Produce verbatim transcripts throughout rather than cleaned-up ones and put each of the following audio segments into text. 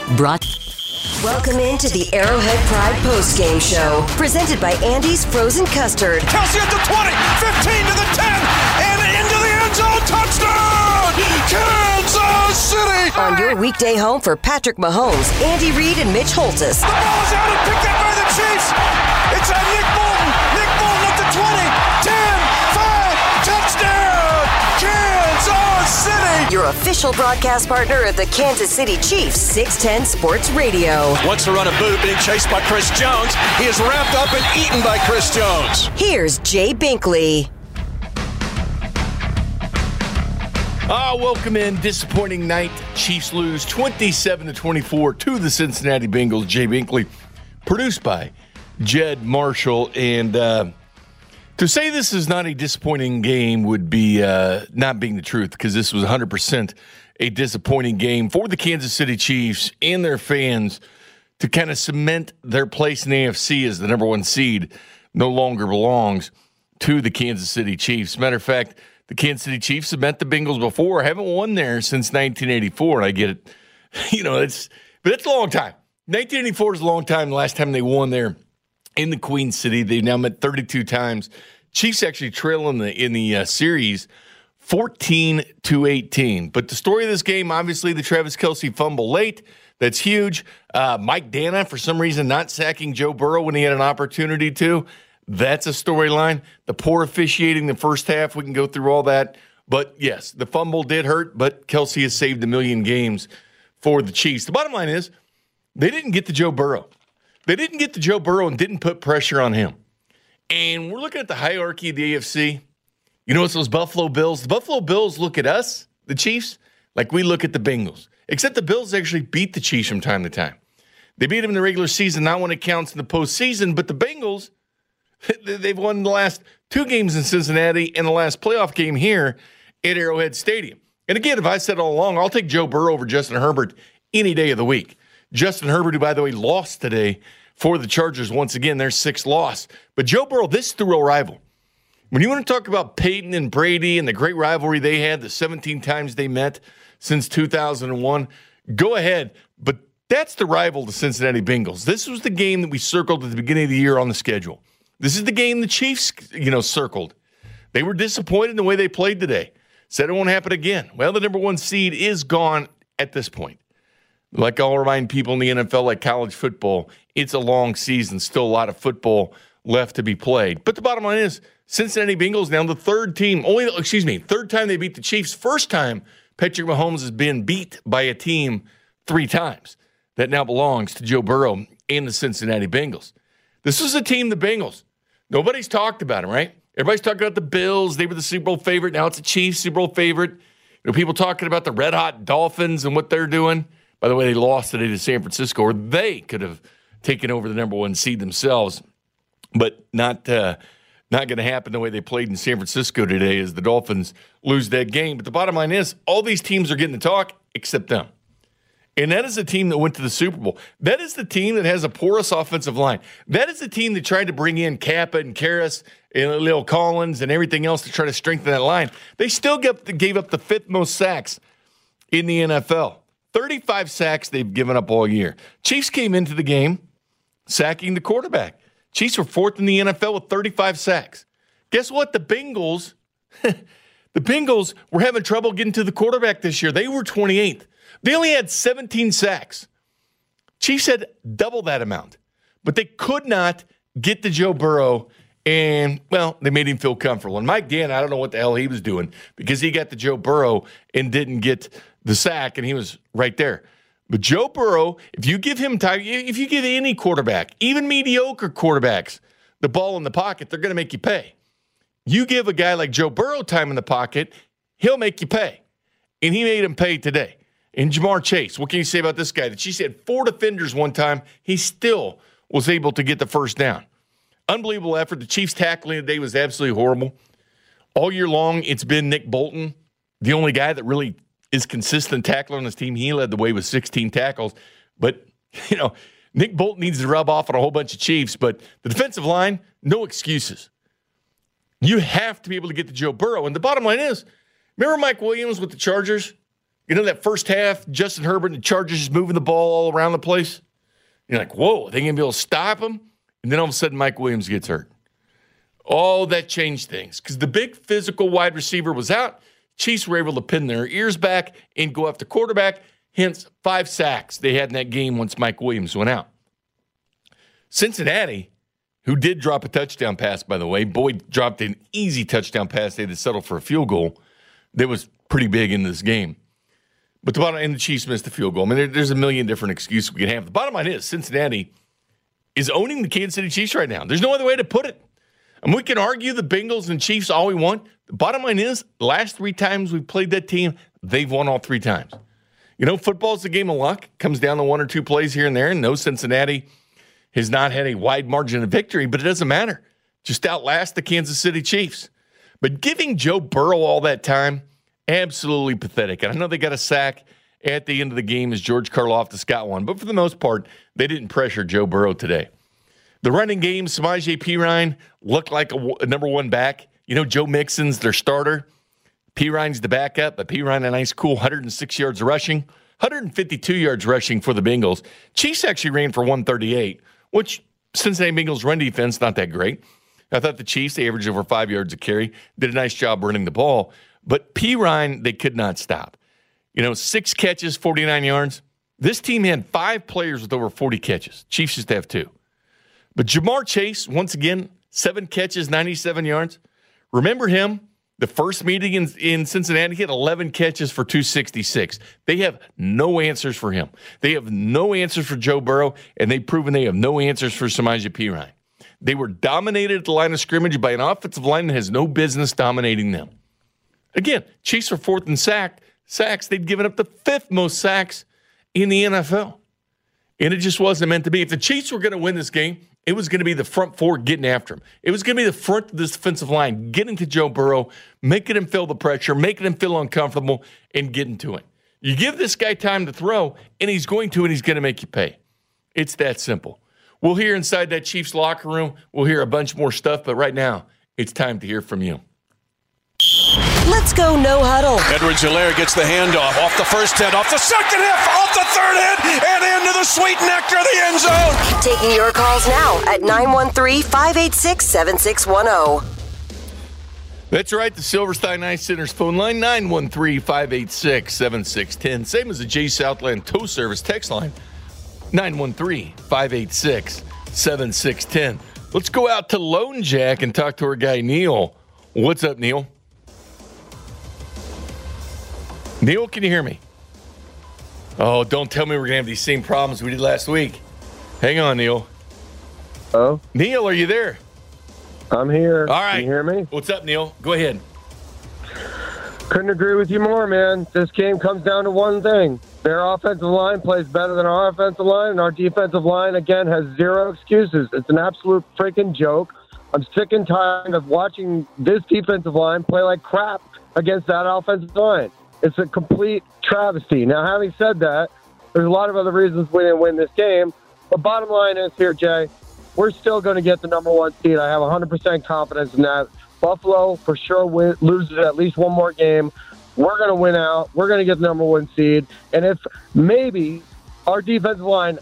Brought. Welcome into the Arrowhead Pride postgame show, presented by Andy's Frozen Custard. Kelsey at the twenty, fifteen to the ten, and into the end zone, touchdown, Kansas City! On your weekday home for Patrick Mahomes, Andy Reid, and Mitch Holthus. The ball is out and picked up by the Chiefs. It's on Nick Bolton. Nick Bolton at the twenty, ten, five, touchdown, Kansas City! Your official broadcast partner of the Kansas City Chiefs, six ten Sports Radio. Wants to run a boot, being chased by Chris Jones. He is wrapped up and eaten by Chris Jones. Here's Jay Binkley. Ah, welcome in. Disappointing night. Chiefs lose twenty-seven to twenty-four to the Cincinnati Bengals. Jay Binkley, produced by Jed Marshall. And uh, to say this is not a disappointing game would be uh, not being the truth, because this was one hundred percent a disappointing game for the Kansas City Chiefs and their fans to kind of cement their place in the A F C as the number one seed no longer belongs to the Kansas City Chiefs. Matter of fact, the Kansas City Chiefs have met the Bengals before. Haven't won there since nineteen eighty-four. And I get it. You know, it's but it's a long time. nineteen eighty-four is a long time. The last time they won there in the Queen City. They've now met thirty-two times. Chiefs actually trail in the in the uh, series fourteen to eighteen. But the story of this game, obviously, the Travis Kelce fumble late. That's huge. Uh, Mike Dana, for some reason, not sacking Joe Burrow when he had an opportunity to. That's a storyline. The poor officiating the first half, we can go through all that. But, yes, the fumble did hurt, but Kelce has saved a million games for the Chiefs. The bottom line is they didn't get to Joe Burrow. They didn't get to Joe Burrow and didn't put pressure on him. And we're looking at the hierarchy of the A F C. You know, it's those Buffalo Bills. The Buffalo Bills look at us, the Chiefs, like we look at the Bengals. Except the Bills actually beat the Chiefs from time to time. They beat them in the regular season, not when it counts in the postseason. But the Bengals, they've won the last two games in Cincinnati and the last playoff game here at Arrowhead Stadium. And again, if I said all along, I'll take Joe Burrow over Justin Herbert any day of the week. Justin Herbert, who, by the way, lost today for the Chargers once again, their sixth loss. But Joe Burrow, this is the real rival. When you want to talk about Peyton and Brady and the great rivalry they had, the seventeen times they met since two thousand one, go ahead. But that's the rival, the Cincinnati Bengals. This was the game that we circled at the beginning of the year on the schedule. This is the game the Chiefs, you know, circled. They were disappointed in the way they played today. Said it won't happen again. Well, the number one seed is gone at this point. Like I'll remind people in the N F L, like college football, it's a long season, still a lot of football left to be played. But the bottom line is, Cincinnati Bengals now the third team, only, excuse me, third time they beat the Chiefs. First time Patrick Mahomes has been beat by a team three times. That now belongs to Joe Burrow and the Cincinnati Bengals. This is a team, the Bengals. Nobody's talked about them, right? Everybody's talking about the Bills. They were the Super Bowl favorite. Now it's a Chiefs Super Bowl favorite. You know, people talking about the red-hot Dolphins and what they're doing. By the way, they lost today to San Francisco, or they could have taken over the number one seed themselves. But not uh, not going to happen the way they played in San Francisco today as the Dolphins lose that game. But the bottom line is, all these teams are getting to talk except them. And that is the team that went to the Super Bowl. That is the team that has a porous offensive line. That is the team that tried to bring in Kappa and Karras and Lil Collins and everything else to try to strengthen that line. They still gave up the fifth most sacks in the N F L. thirty-five sacks they've given up all year. Chiefs came into the game sacking the quarterback. Chiefs were fourth in the N F L with thirty-five sacks. Guess what? The Bengals, the Bengals were having trouble getting to the quarterback this year. They were twenty-eighth. They only had seventeen sacks. Chiefs had double that amount. But they could not get to Joe Burrow, and, well, they made him feel comfortable. And Mike Gann, I don't know what the hell he was doing, because he got to Joe Burrow and didn't get the sack, and he was right there. But Joe Burrow, if you give him time, if you give any quarterback, even mediocre quarterbacks, the ball in the pocket, they're going to make you pay. You give a guy like Joe Burrow time in the pocket, he'll make you pay. And he made him pay today. And Jamar Chase, what can you say about this guy? That she said four defenders one time, he still was able to get the first down. Unbelievable effort. The Chiefs tackling today was absolutely horrible. All year long, it's been Nick Bolton, the only guy that really is consistent tackler on this team. He led the way with sixteen tackles. But, you know, Nick Bolton needs to rub off on a whole bunch of Chiefs. But the defensive line, no excuses. You have to be able to get to Joe Burrow. And the bottom line is, remember Mike Williams with the Chargers? You know that first half, Justin Herbert and the Chargers just moving the ball all around the place? You're like, whoa, are they going to be able to stop him? And then all of a sudden, Mike Williams gets hurt. Oh, that changed things because the big physical wide receiver was out. Chiefs were able to pin their ears back and go after quarterback, hence five sacks they had in that game once Mike Williams went out. Cincinnati, who did drop a touchdown pass, by the way, Boyd dropped an easy touchdown pass. They had to settle for a field goal that was pretty big in this game. But the bottom, and the Chiefs missed the field goal. I mean, there, there's a million different excuses we can have. The bottom line is Cincinnati is owning the Kansas City Chiefs right now. There's no other way to put it. And we can argue the Bengals and Chiefs all we want. The bottom line is, the last three times we've played that team, they've won all three times. You know, football's a game of luck. It comes down to one or two plays here and there. And no, Cincinnati has not had a wide margin of victory, but it doesn't matter. Just outlast the Kansas City Chiefs. But giving Joe Burrow all that time, absolutely pathetic. And I know they got a sack at the end of the game as George Karlaftis got one, but for the most part, they didn't pressure Joe Burrow today. The running game, Samaje Perine looked like a, a number one back. You know, Joe Mixon's their starter. Perine's the backup, but Perine a nice, cool one hundred six yards rushing, one hundred fifty-two yards rushing for the Bengals. Chiefs actually ran for one thirty-eight, which Cincinnati Bengals run defense, not that great. I thought the Chiefs, they averaged over five yards a carry, did a nice job running the ball. But Perine, they could not stop. You know, six catches, forty-nine yards. This team had five players with over forty catches. Chiefs just have two. But Jamar Chase, once again, seven catches, ninety-seven yards. Remember him? The first meeting in, in Cincinnati, he had eleven catches for two sixty-six. They have no answers for him. They have no answers for Joe Burrow, and they've proven they have no answers for Samaje Perine. They were dominated at the line of scrimmage by an offensive line that has no business dominating them. Again, Chiefs are fourth in sack, sacks. They'd given up the fifth most sacks in the N F L. And it just wasn't meant to be. If the Chiefs were going to win this game, it was going to be the front four getting after him. It was going to be the front of this defensive line getting to Joe Burrow, making him feel the pressure, making him feel uncomfortable, and getting to it. You give this guy time to throw, and he's going to, and he's going to make you pay. It's that simple. We'll hear inside that Chiefs locker room. We'll hear a bunch more stuff, but right now, it's time to hear from you. Let's go no huddle. Edwards-Helaire gets the handoff off the first head, off the second hit, off the third hit, and into the sweet nectar of the end zone. Taking your calls now at nine one three, five eight six, seven six one zero. That's right, the Silverstein Ice Center's phone line, nine one three, five eight six, seven six one zero. Same as the J Southland Tow Service text line, nine one three, five eight six, seven six one zero. Let's go out to Lone Jack and talk to our guy, Neil. What's up, Neil? Neil, can you hear me? Oh, don't tell me we're going to have these same problems we did last week. Hang on, Neil. Oh? Neil, are you there? I'm here. All right. Can you hear me? What's up, Neil? Go ahead. Couldn't agree with you more, man. This game comes down to one thing. Their offensive line plays better than our offensive line, and our defensive line, again, has zero excuses. It's an absolute freaking joke. I'm sick and tired of watching this defensive line play like crap against that offensive line. It's a complete travesty. Now, having said that, there's a lot of other reasons we didn't win this game. But bottom line is here, Jay, we're still going to get the number one seed. I have one hundred percent confidence in that. Buffalo for sure win, loses at least one more game. We're going to win out. We're going to get the number one seed. And if maybe our defensive line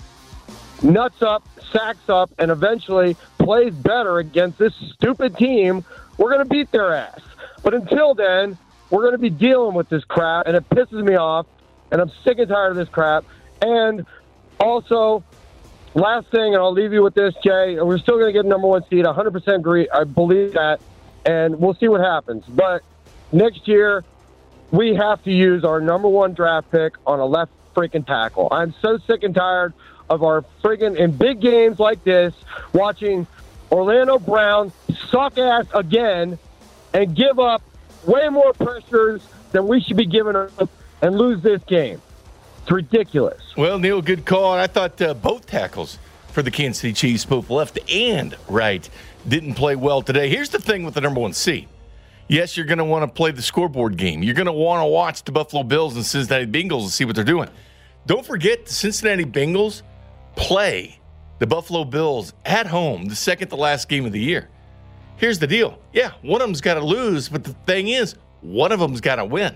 nuts up, sacks up, and eventually plays better against this stupid team, we're going to beat their ass. But until then, we're going to be dealing with this crap, and it pisses me off, and I'm sick and tired of this crap. And also, last thing, and I'll leave you with this, Jay, we're still going to get number one seed. one hundred percent agree. I believe that, and we'll see what happens. But next year, we have to use our number one draft pick on a left freaking tackle. I'm so sick and tired of our friggin' in big games like this, watching Orlando Brown suck ass again and give up way more pressures than we should be giving up and lose this game. It's ridiculous. Well, Neil, good call. I thought uh, both tackles for the Kansas City Chiefs, both left and right, didn't play well today. Here's the thing with the number one seed. Yes, you're going to want to play the scoreboard game. You're going to want to watch the Buffalo Bills and Cincinnati Bengals and see what they're doing. Don't forget, the Cincinnati Bengals play the Buffalo Bills at home the second to last game of the year. Here's the deal. Yeah, one of them's got to lose, but the thing is, one of them's got to win.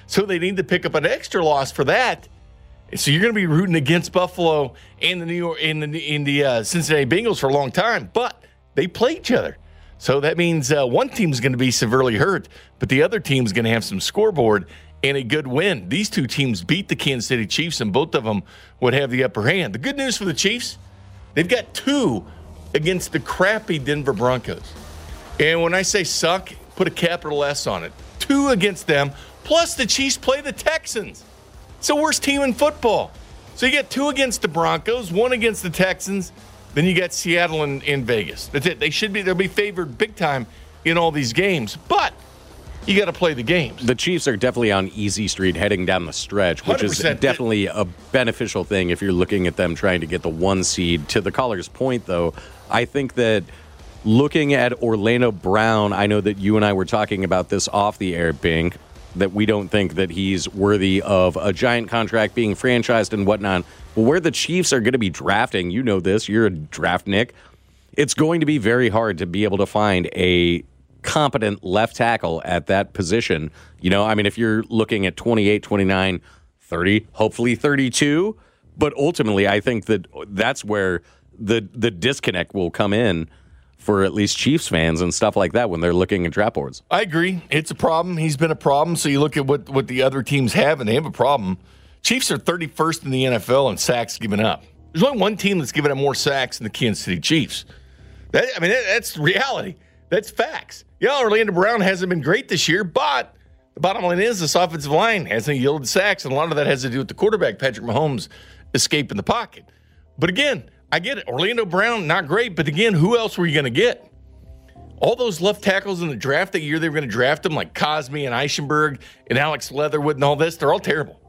So they need to pick up an extra loss for that. So you're going to be rooting against Buffalo and the New York in the in the uh, Cincinnati Bengals for a long time, but they play each other. So that means uh, one team's going to be severely hurt, but the other team's going to have some scoreboard and a good win. These two teams beat the Kansas City Chiefs, and both of them would have the upper hand. The good news for the Chiefs, they've got two against the crappy Denver Broncos. And when I say suck, put a capital S on it. Two against them, plus the Chiefs play the Texans. It's the worst team in football. So you get two against the Broncos, one against the Texans, then you got Seattle and, and Vegas. That's it. They should be, they'll be favored big time in all these games, but you got to play the games. The Chiefs are definitely on easy street heading down the stretch, which is definitely a beneficial thing if you're looking at them trying to get the one seed. To the caller's point, though, I think that looking at Orlando Brown, I know that you and I were talking about this off the air, Bink, that we don't think that he's worthy of a giant contract being franchised and whatnot. Well, where the Chiefs are going to be drafting, you know this, you're a draft Nick, it's going to be very hard to be able to find a competent left tackle at that position. You know, I mean, if you're looking at twenty-eight, twenty-nine, thirty, hopefully thirty-two, but ultimately I think that that's where the the disconnect will come in for at least Chiefs fans and stuff like that when they're looking at draft boards. I agree. It's a problem. He's been a problem. So you look at what, what the other teams have, and they have a problem. Chiefs are thirty-first in the N F L in sacks given up. There's only one team that's given up more sacks than the Kansas City Chiefs. That, I mean, that, that's reality. That's facts. Yeah, Orlando Brown hasn't been great this year, but the bottom line is this offensive line hasn't yielded sacks, and a lot of that has to do with the quarterback, Patrick Mahomes, escaping the pocket. But again, I get it. Orlando Brown, not great, but again, who else were you going to get? All those left tackles in the draft that year they were going to draft them, like Cosme and Eichenberg and Alex Leatherwood and all this, they're all terrible.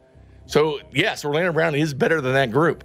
So, yes, Orlando Brown is better than that group.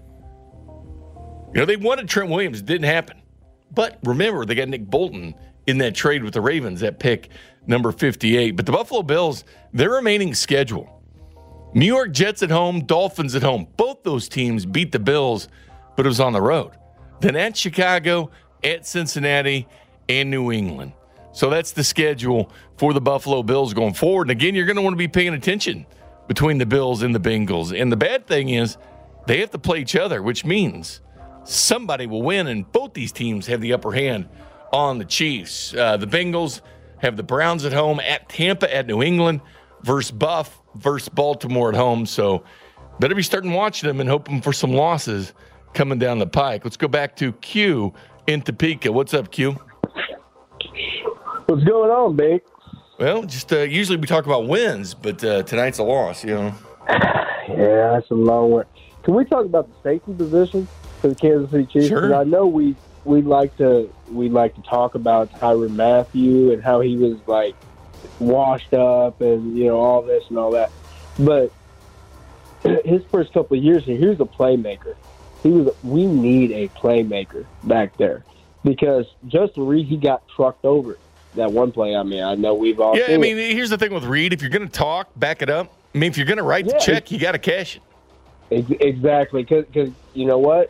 You know, they wanted Trent Williams. It didn't happen. But remember, they got Nick Bolton in that trade with the Ravens, that pick number fifty-eight. But the Buffalo Bills, their remaining schedule, New York Jets at home, Dolphins at home. Both those teams beat the Bills, but it was on the road. Then at Chicago, at Cincinnati, and New England. So that's the schedule for the Buffalo Bills going forward. And again, you're going to want to be paying attention between the Bills and the Bengals. And the bad thing is they have to play each other, which means somebody will win, and both these teams have the upper hand on the Chiefs. Uh, the Bengals have the Browns at home, at Tampa, at New England, versus Buff, versus Baltimore at home. So better be starting watching them and hoping for some losses coming down the pike. Let's go back to Q in Topeka. What's up, Q? What's going on, Bink? Well, just uh, usually we talk about wins, but uh, tonight's a loss, you know. Yeah, that's a long one. Can we talk about the safety position for the Kansas City Chiefs? Sure. 'Cause I know we we like to we like to talk about Tyrann Mathieu and how he was like washed up and you know all this and all that, but his first couple of years here, he was a playmaker. He was. We need a playmaker back there because Justin Reed, he got trucked over that one play. I mean, I know we've all. Yeah, seen I mean, it. here's the thing with Reed: if you're going to talk, back it up. I mean, if you're going to write Yeah, the check, you got to cash it. Exactly, because you know what?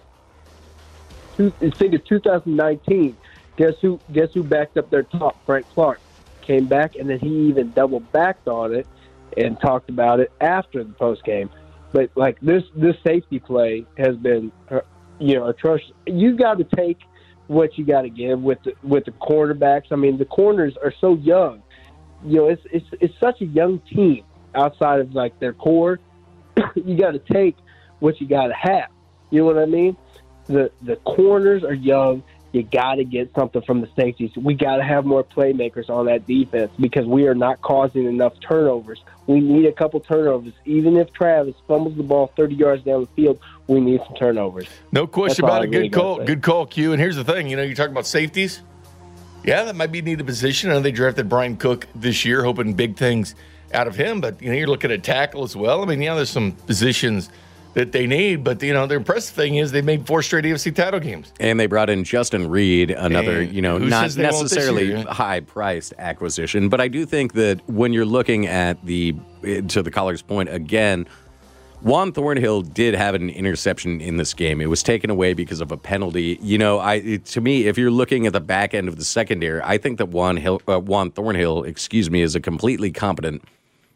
Think of two thousand nineteen. Guess who? Guess who backed up their top? Frank Clark came back, and then he even double backed on it and talked about it after the post game. But like this, this safety play has been, you know, atrocious. You got to take what you got to give with the, with the quarterbacks. I mean, the corners are so young. You know, it's it's it's such a young team outside of like their core. You got to take what you got to have. You know what I mean? The the corners are young. You got to get something from the safeties. We got to have more playmakers on that defense because we are not causing enough turnovers. We need a couple turnovers. Even if Travis fumbles the ball thirty yards down the field, we need some turnovers. No question That's about it. really Good call. say. Good call, Q. And here's the thing. You know, you talk about safeties. Yeah, that might be a needed position. I know they drafted Brian Cook this year, hoping big things out of him. But, you know, you're looking at tackle as well. I mean, yeah, there's some positions that they need. But, you know, the impressive thing is they made four straight A F C title games. And they brought in Justin Reed, another, And you know, who not says they won't this necessarily year, yeah? high-priced acquisition. But I do think that when you're looking at the, to the caller's point, again, Juan Thornhill did have an interception in this game. It was taken away because of a penalty. You know, I it, to me, if you're looking at the back end of the secondary, I think that Juan, Hill, uh, Juan Thornhill, excuse me, is a completely competent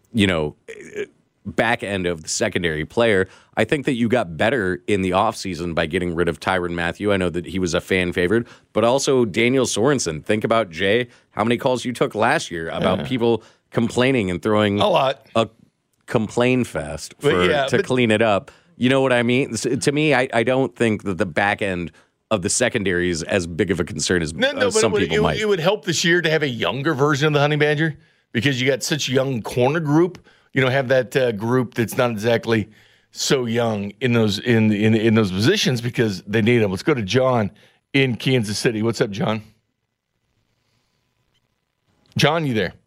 you know, back end of the secondary player. I think that you got better in the offseason by getting rid of Tyrann Mathieu. I know that he was a fan favorite, but also Daniel Sorensen. Think about, Jay, how many calls you took last year about uh, people complaining and throwing a lot. A complain fest for, yeah, to but, clean it up. You know what I mean? To me, I, I don't think that the back end of the secondary is as big of a concern as no, no, uh, some it would, people it, might. It would help this year to have a younger version of the Honey Badger because you got such a young corner group. You know, have that uh, group that's not exactly so young in those in, in in those positions because they need them. Let's go to John in Kansas City. What's up, John? John, you there?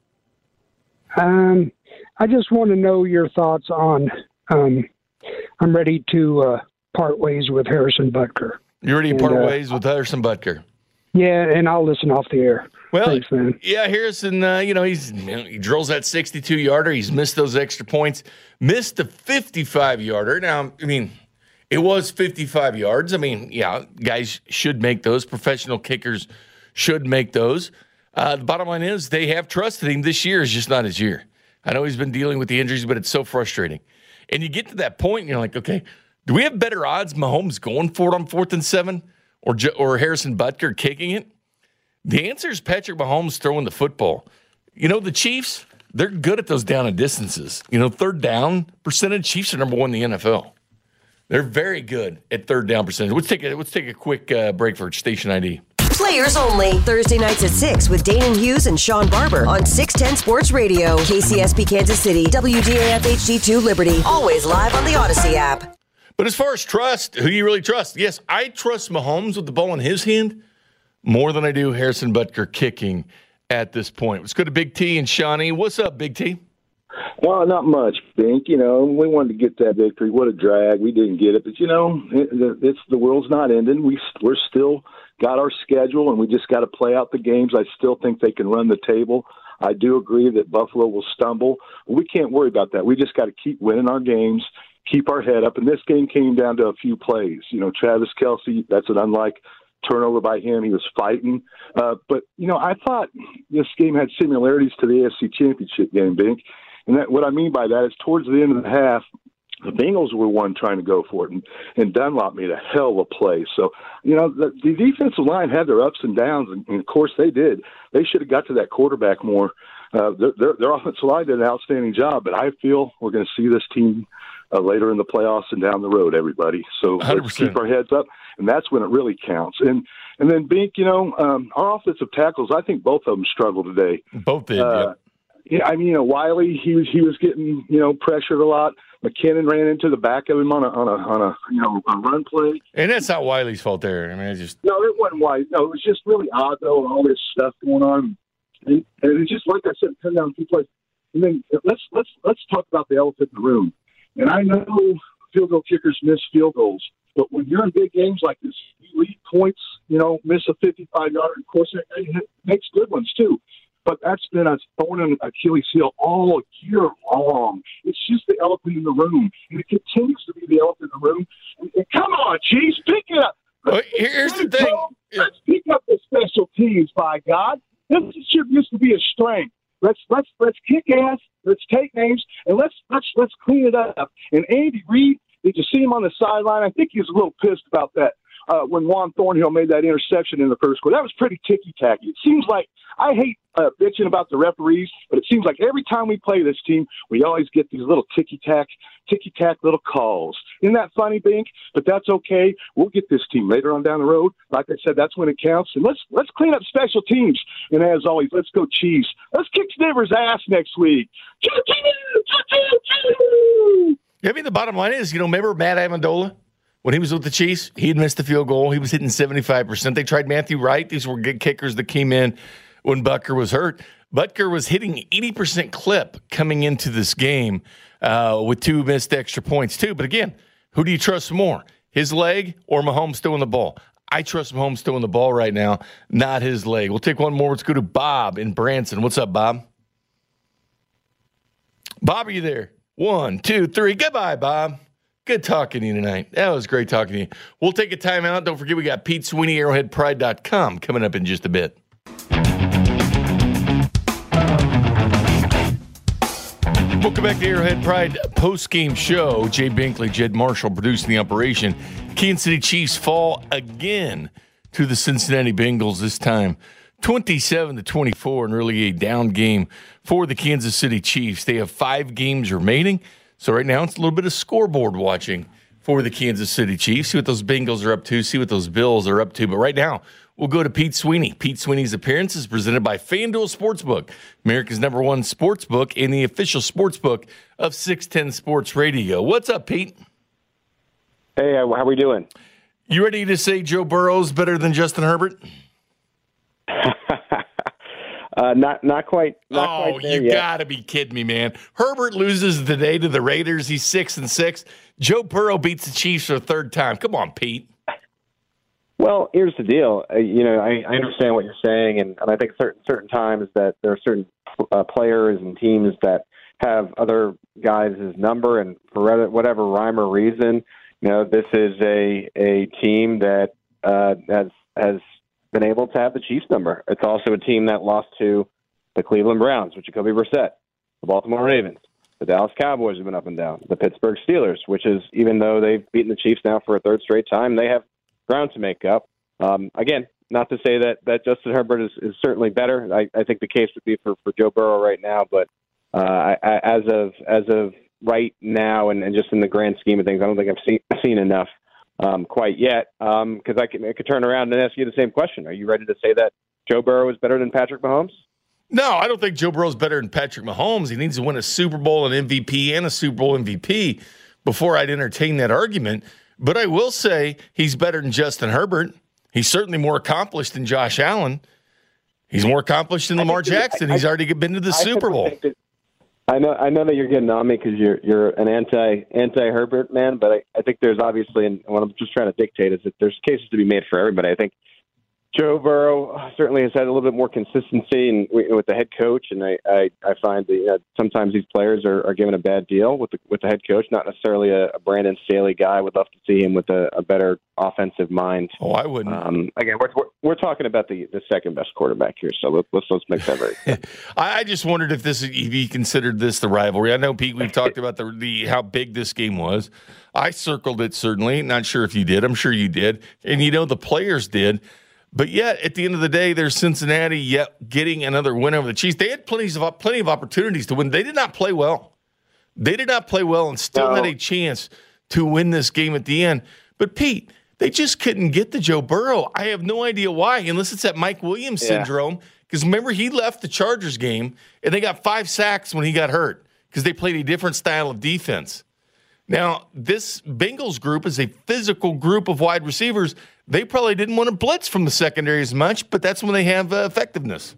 Um, I just want to know your thoughts on. Um, I'm ready to uh, part ways with Harrison Butker. You're ready to and, part uh, ways with Harrison Butker? Yeah, and I'll listen off the air. Well, thanks, man. Yeah, Harrison, uh, you know, he's you know, he drills that sixty-two yarder. He's missed those extra points. Missed the fifty-five yarder. Now, I mean, it was fifty-five yards. I mean, yeah, guys should make those. Professional kickers should make those. Uh, the bottom line is they have trusted him. This year is just not his year. I know he's been dealing with the injuries, but it's so frustrating. And you get to that point, and you're like, okay, do we have better odds Mahomes going for it on fourth and seven or or Harrison Butker kicking it? The answer is Patrick Mahomes throwing the football. You know, the Chiefs, they're good at those down and distances. You know, third down percentage, Chiefs are number one in the N F L. They're very good at third down percentage. Let's take a, let's take a quick uh, break for station I D. Players only. Thursday nights at six with Danon Hughes and Sean Barber on six ten Sports Radio. K C S P Kansas City, W D A F H D two Liberty. Always live on the Odyssey app. But as far as trust, who do you really trust? Yes, I trust Mahomes with the ball in his hand more than I do Harrison Butker kicking at this point. Let's go to Big T and Shawnee. What's up, Big T? Well, not much, Bink. You know, we wanted to get that victory. What a drag. We didn't get it. But, you know, it, it's the world's not ending. We, we're still got our schedule, and we just got to play out the games. I still think they can run the table. I do agree that Buffalo will stumble. We can't worry about that. We just got to keep winning our games, keep our head up. And this game came down to a few plays. You know, Travis Kelce, that's an unlike turnover by him. He was fighting. Uh, but, you know, I thought this game had similarities to the A F C Championship game, Bink. And that, what I mean by that is towards the end of the half, the Bengals were one trying to go for it, and, and Dunlop made a hell of a play. So, you know, the, the defensive line had their ups and downs, and, and, of course, they did. They should have got to that quarterback more. Uh, their, their, their offensive line did an outstanding job, but I feel we're going to see this team uh, later in the playoffs and down the road, everybody. So one hundred percent. Let's keep our heads up, and that's when it really counts. And and then, Bink, you know, um, our offensive tackles, I think both of them struggled today. Both did, uh, yeah. Yeah, I mean, you know, Wiley, he was he was getting, you know, pressured a lot. McKinnon ran into the back of him on a on a on a you know a run play. And that's not Wiley's fault there. I mean, it's just no, it wasn't Wiley. No, it was just really odd though, all this stuff going on, and, and it's just like I said, come down two plays. And then let's let's let's talk about the elephant in the room. And I know field goal kickers miss field goals, but when you're in big games like this, you lead points. You know, miss a fifty-five yarder. Of course, it makes good ones too. But that's been a thorn in Achilles heel all year long. It's just the elephant in the room, and it continues to be the elephant in the room. And, and come on, Chiefs, pick it up. Well, here's the thing. Let's pick up the special teams, by God. This should used to be a strength. Let's let's let's kick ass. Let's take names, and let's let's let's clean it up. And Andy Reid, did you see him on the sideline? I think he was a little pissed about that uh, when Juan Thornhill made that interception in the first quarter. That was pretty ticky-tacky. It seems like I hate uh, bitching about the referees, but it seems like every time we play this team, we always get these little ticky-tack, ticky-tack little calls. Isn't that funny, Bink? But that's okay. We'll get this team later on down the road. Like I said, that's when it counts. And let's let's clean up special teams. And as always, let's go Chiefs. Let's kick Snivers' ass next week. Yeah, I mean, the bottom line is, you know, remember Matt Amendola? When he was with the Chiefs, he had missed the field goal. He was hitting seventy-five percent. They tried Matthew Wright. These were good kickers that came in when Butker was hurt. Butker was hitting eighty percent clip coming into this game uh, with two missed extra points, too. But again, who do you trust more, his leg or Mahomes throwing the ball? I trust Mahomes throwing the ball right now, not his leg. We'll take one more. Let's go to Bob in Branson. What's up, Bob? Bob, are you there? One, two, three. Goodbye, Bob. Good talking to you tonight. That was great talking to you. We'll take a timeout. Don't forget we got Pete Sweeney, arrowhead pride dot com coming up in just a bit. Welcome back to Arrowhead Pride post-game show. Jay Binkley, Jed Marshall producing the operation. Kansas City Chiefs fall again to the Cincinnati Bengals, this time twenty-seven to twenty-four, and really a down game for the Kansas City Chiefs. They have five games remaining, so right now it's a little bit of scoreboard watching for the Kansas City Chiefs. See what those Bengals are up to, see what those Bills are up to. But right now, we'll go to Pete Sweeney. Pete Sweeney's appearance is presented by FanDuel Sportsbook, America's number one sportsbook and the official sportsbook of six ten Sports Radio. What's up, Pete? Hey, how are we doing? You ready to say Joe Burrow's better than Justin Herbert? uh, not not quite. Not oh, quite there you yet. gotta be kidding me, man. Herbert loses today to the Raiders. He's six and six. Joe Burrow beats the Chiefs for a third time. Come on, Pete. Well, here's the deal. Uh, you know, I, I understand what you're saying, and, and I think certain certain times that there are certain uh, players and teams that have other guys' number, and for whatever rhyme or reason, you know, this is a a team that uh, has has been able to have the Chiefs number. It's also a team that lost to the Cleveland Browns with Jacoby Brissett, the Baltimore Ravens, the Dallas Cowboys have been up and down, the Pittsburgh Steelers, which is, even though they've beaten the Chiefs now for a third straight time, they have ground to make up. Um, again, not to say that, that Justin Herbert is, is certainly better. I, I think the case would be for, for Joe Burrow right now, but uh, I, I, as of as of right now, and, and just in the grand scheme of things, I don't think I've seen seen enough um, quite yet. Because um, I could I could turn around and ask you the same question. Are you ready to say that Joe Burrow is better than Patrick Mahomes? No, I don't think Joe Burrow's better than Patrick Mahomes. He needs to win a Super Bowl, an M V P, and a Super Bowl M V P before I'd entertain that argument. But I will say he's better than Justin Herbert. He's certainly more accomplished than Josh Allen. He's more accomplished than Lamar Jackson. I, I, He's already been to the I Super Bowl. That, I know I know that you're getting on me because you're you're an anti anti Herbert man, but I, I think there's obviously, and what I'm just trying to dictate is that there's cases to be made for everybody. I think Joe Burrow certainly has had a little bit more consistency in, with the head coach, and I, I, I find that you know, sometimes these players are, are given a bad deal with the with the head coach. Not necessarily a, a Brandon Staley guy. I would love to see him with a, a better offensive mind. Oh, I wouldn't. Um, again, we're, we're we're talking about the, the second best quarterback here, so let's let's, let's make that very clear. I just wondered if this if he considered this the rivalry. I know, Pete, we've talked about the the how big this game was. I circled it, certainly. Not sure if you did. I'm sure you did, and you know the players did. But yet, at the end of the day, there's Cincinnati yet getting another win over the Chiefs. They had plenty of plenty of opportunities to win. They did not play well. They did not play well and still no. had a chance to win this game at the end. But, Pete, they just couldn't get to Joe Burrow. I have no idea why, unless it's that Mike Williams yeah. syndrome. Because remember, he left the Chargers game, and they got five sacks when he got hurt because they played a different style of defense. Now, this Bengals group is a physical group of wide receivers. They probably didn't want to blitz from the secondary as much, but that's when they have uh, effectiveness.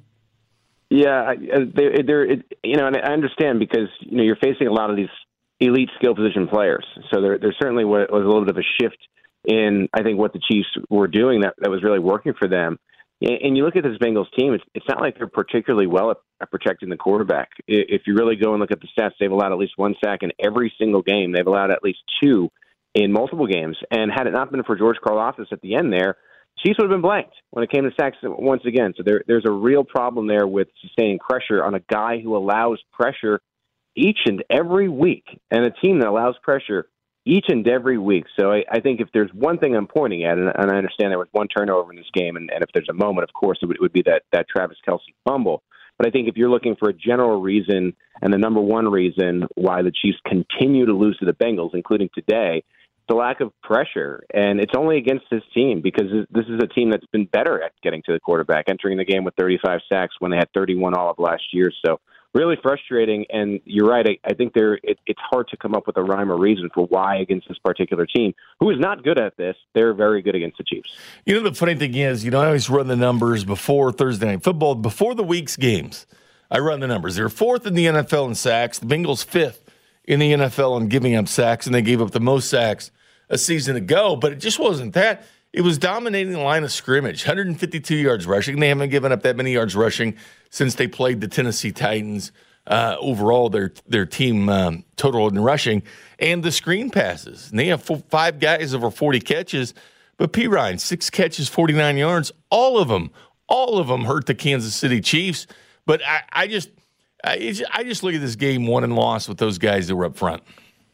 Yeah, they're, they're it, you know, and I understand because you know you're facing a lot of these elite skill position players. So there, there certainly was a little bit of a shift in, I think, what the Chiefs were doing that, that was really working for them. And you look at this Bengals team, it's, it's not like they're particularly well at, at protecting the quarterback. If you really go and look at the stats, they've allowed at least one sack in every single game. They've allowed at least two in multiple games. And had it not been for George Karlaftis at the end there, Chiefs would have been blanked when it came to sacks once again. So there, there's a real problem there with sustaining pressure on a guy who allows pressure each and every week, and a team that allows pressure each and every week. So I, I think if there's one thing I'm pointing at, and, and I understand there was one turnover in this game, and, and if there's a moment, of course, it would, it would be that, that Travis Kelce fumble. But I think if you're looking for a general reason, and the number one reason why the Chiefs continue to lose to the Bengals, including today, the lack of pressure. And it's only against this team because this is a team that's been better at getting to the quarterback, entering the game with thirty-five sacks when they had thirty-one all of last year. So really frustrating. And you're right. I, I think there it, it's hard to come up with a rhyme or reason for why against this particular team, who is not good at this. They're very good against the Chiefs. You know, the funny thing is, you know, I always run the numbers before Thursday Night Football, before the week's games. I run the numbers. They're fourth in the N F L in sacks. The Bengals fifth in the N F L in giving up sacks, and they gave up the most sacks a season ago. But it just wasn't that. It was dominating the line of scrimmage, one hundred fifty-two yards rushing. They haven't given up that many yards rushing since they played the Tennessee Titans. Uh, overall, their their team um, total in rushing, and the screen passes. And they have four, five guys over forty catches. But P. Ryan, six catches, forty-nine yards. All of them, all of them hurt the Kansas City Chiefs. But I, I just, I, I just look at this game won and lost with those guys that were up front.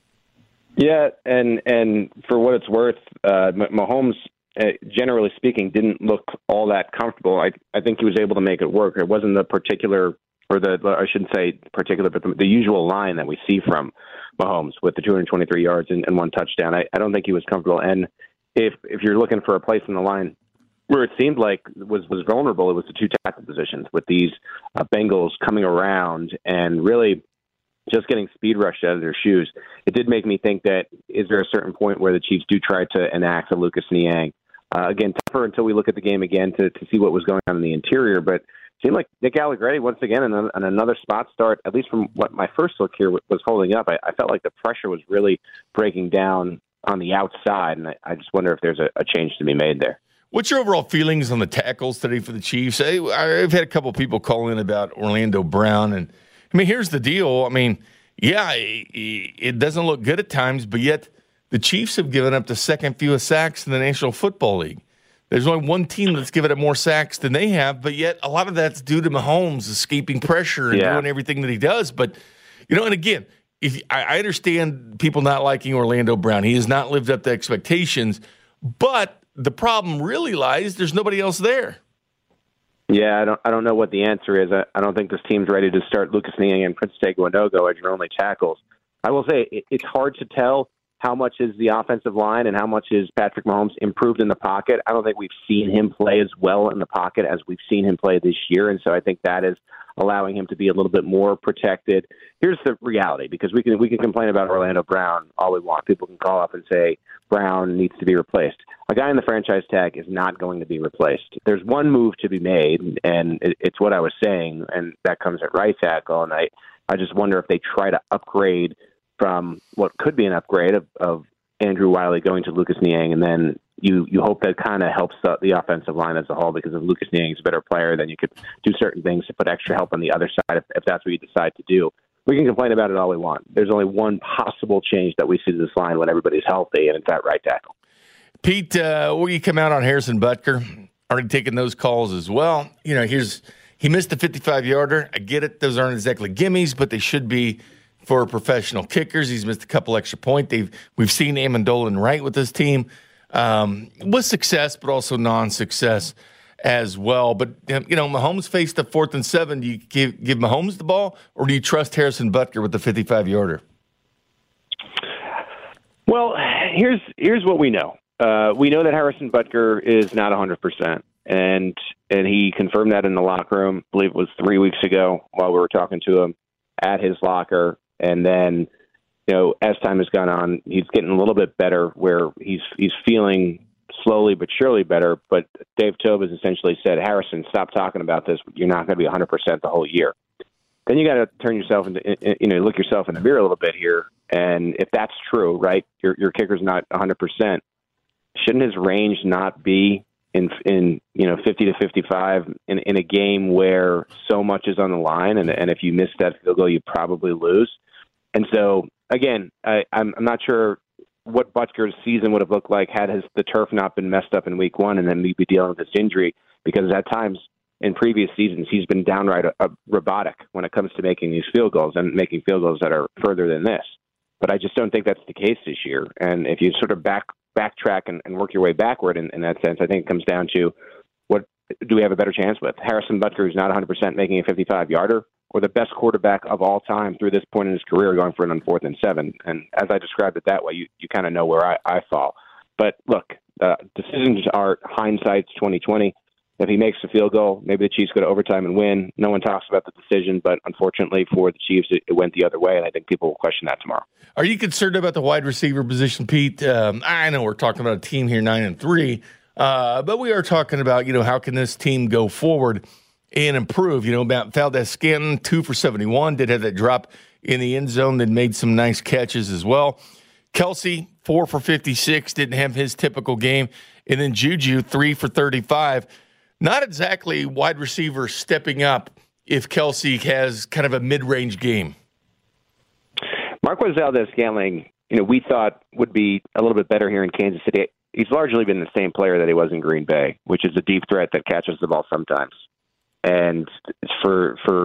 Yeah, and and for what it's worth, uh, Mahomes, uh, generally speaking, didn't look all that comfortable. I I think he was able to make it work. It wasn't the particular, or the I shouldn't say particular, but the, the usual line that we see from Mahomes with the two hundred twenty-three yards and, and one touchdown. I, I don't think he was comfortable. And if if you're looking for a place in the line where it seemed like was was vulnerable, it was the two tackle positions with these uh, Bengals coming around and really just getting speed rushed out of their shoes. It did make me think that, is there a certain point where the Chiefs do try to enact a Lucas Niang? Uh, again, tougher until we look at the game again to, to see what was going on in the interior, but it seemed like Nick Allegretti, once again, in, a, in another spot start, at least from what my first look here was holding up, I, I felt like the pressure was really breaking down on the outside, and I, I just wonder if there's a, a change to be made there. What's your overall feelings on the tackles today for the Chiefs? I, I've had a couple people call in about Orlando Brown, and I mean, here's the deal. I mean, yeah, it doesn't look good at times, but yet the Chiefs have given up the second fewest sacks in the National Football League. There's only one team that's given up more sacks than they have, but yet a lot of that's due to Mahomes escaping pressure and yeah. doing everything that he does. But, you know, and again, if I, I understand people not liking Orlando Brown. He has not lived up to expectations, but the problem really lies there's nobody else there. Yeah, I don't. I don't know what the answer is. I, I don't think this team's ready to start Lucas Niang and Prince Tagovailoa as your only tackles. I will say it, it's hard to tell how much is the offensive line and how much is Patrick Mahomes improved in the pocket. I don't think we've seen him play as well in the pocket as we've seen him play this year, and so I think that is allowing him to be a little bit more protected. Here's the reality, because we can we can complain about Orlando Brown all we want. People can call up and say Brown needs to be replaced. A guy in the franchise tag is not going to be replaced. There's one move to be made, and it's what I was saying, and that comes at right tackle. And I, I just wonder if they try to upgrade from what could be an upgrade of, of Andrew Wiley going to Lucas Niang, and then you, you hope that kind of helps the, the offensive line as a whole, because if Lucas Niang is a better player, then you could do certain things to put extra help on the other side if, if that's what you decide to do. We can complain about it all we want. There's only one possible change that we see to this line when everybody's healthy, and it's at right tackle. Pete, uh, will you come out on Harrison Butker? Already taking those calls as well. You know, here's he missed the fifty-five-yarder. I get it; those aren't exactly gimmies, but they should be for professional kickers. He's missed a couple extra points. They've we've seen Amendola right with this team um, with success, but also non-success as well. But you know, Mahomes faced a fourth and seven. Do you give give Mahomes the ball, or do you trust Harrison Butker with the fifty-five-yarder? Well, here's here's what we know. Uh, we know that Harrison Butker is not one hundred percent, and and he confirmed that in the locker room. I believe it was three weeks ago while we were talking to him at his locker. And then, you know, as time has gone on, he's getting a little bit better, where he's he's feeling slowly but surely better. But Dave Toub has essentially said, Harrison, stop talking about this. You're not going to be one hundred percent the whole year. Then you got to turn yourself into, you know, look yourself in the mirror a little bit here. And if that's true, right, your your kicker's not one hundred percent. Shouldn't his range not be in, in you know, fifty to fifty-five in, in a game where so much is on the line, and, and if you miss that field goal, you probably lose? And so, again, I, I'm, I'm not sure what Butker's season would have looked like had his, the turf not been messed up in week one, and then we'd be dealing with this injury, because at times in previous seasons he's been downright a, a robotic when it comes to making these field goals and making field goals that are further than this. But I just don't think that's the case this year. And if you sort of back backtrack and, and work your way backward in, in that sense, I think it comes down to, what do we have a better chance with? Harrison Butker, who's not one hundred percent making a fifty-five-yarder, or the best quarterback of all time through this point in his career going for it on fourth and seven? And as I described it that way, you, you kind of know where I, I fall. But look, uh, decisions are hindsight's twenty twenty. If he makes a field goal, maybe the Chiefs go to overtime and win. No one talks about the decision, but unfortunately for the Chiefs, it, it went the other way, and I think people will question that tomorrow. Are you concerned about the wide receiver position, Pete? Um, I know we're talking about a team here nine and three, uh, but we are talking about, you know, how can this team go forward and improve? You know, about Valdez-Scantling, two for seventy-one, did have that drop in the end zone, that made some nice catches as well. Kelsey, four for fifty-six, didn't have his typical game, and then Juju, three for thirty-five. Not exactly wide receiver stepping up if Kelsey has kind of a mid-range game. Marquez Valdez-Scantling, you know, we thought would be a little bit better here in Kansas City. He's largely been the same player that he was in Green Bay, which is a deep threat that catches the ball sometimes. And for for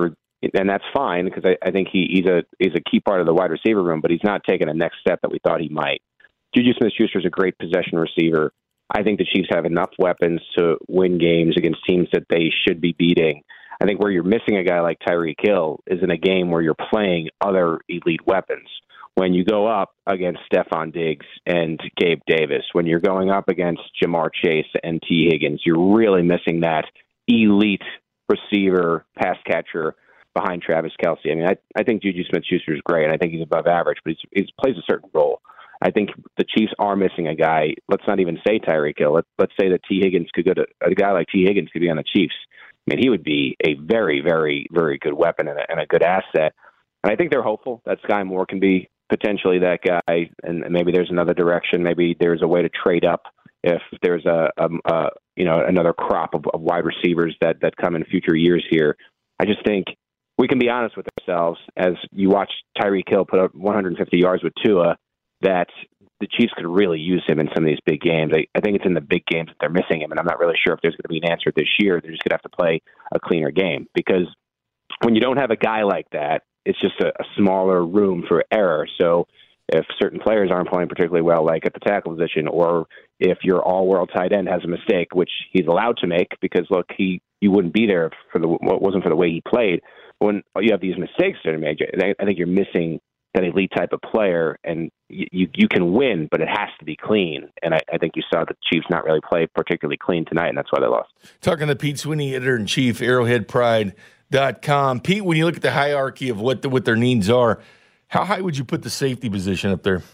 and that's fine because I, I think he, he's a he's a key part of the wide receiver room, but he's not taking a next step that we thought he might. Juju Smith-Schuster is a great possession receiver. I think the Chiefs have enough weapons to win games against teams that they should be beating. I think where you're missing a guy like Tyreek Hill is in a game where you're playing other elite weapons. When you go up against Stephon Diggs and Gabe Davis, when you're going up against Jamar Chase and T. Higgins, you're really missing that elite receiver, pass catcher behind Travis Kelce. I mean, I, I think Juju Smith-Schuster is great, and I think he's above average, but he plays a certain role. I think the Chiefs are missing a guy. Let's not even say Tyreek Hill. Let, let's say that T. Higgins could go to a guy like T. Higgins could be on the Chiefs. I mean, he would be a very, very, very good weapon and a, and a good asset. And I think they're hopeful that Sky Moore can be potentially that guy. And maybe there's another direction. Maybe there's a way to trade up if there's a, a, a you know another crop of, of wide receivers that that come in future years here. I just think we can be honest with ourselves as you watch Tyreek Hill put up one hundred fifty yards with Tua. That the Chiefs could really use him in some of these big games. I, I think it's in the big games that they're missing him, and I'm not really sure if there's going to be an answer this year. They're just going to have to play a cleaner game because when you don't have a guy like that, it's just a, a smaller room for error. So if certain players aren't playing particularly well, like at the tackle position, or if your all-world tight end has a mistake, which he's allowed to make because, look, he you wouldn't be there for the what wasn't for the way he played. When you have these mistakes that are made, I think you're missing that elite type of player, and you you can win, but it has to be clean. And I, I think you saw the Chiefs not really play particularly clean tonight, and that's why they lost. Talking to Pete Sweeney, editor-in-chief, arrowhead pride dot com. Pete, when you look at the hierarchy of what the, what their needs are, how high would you put the safety position up there?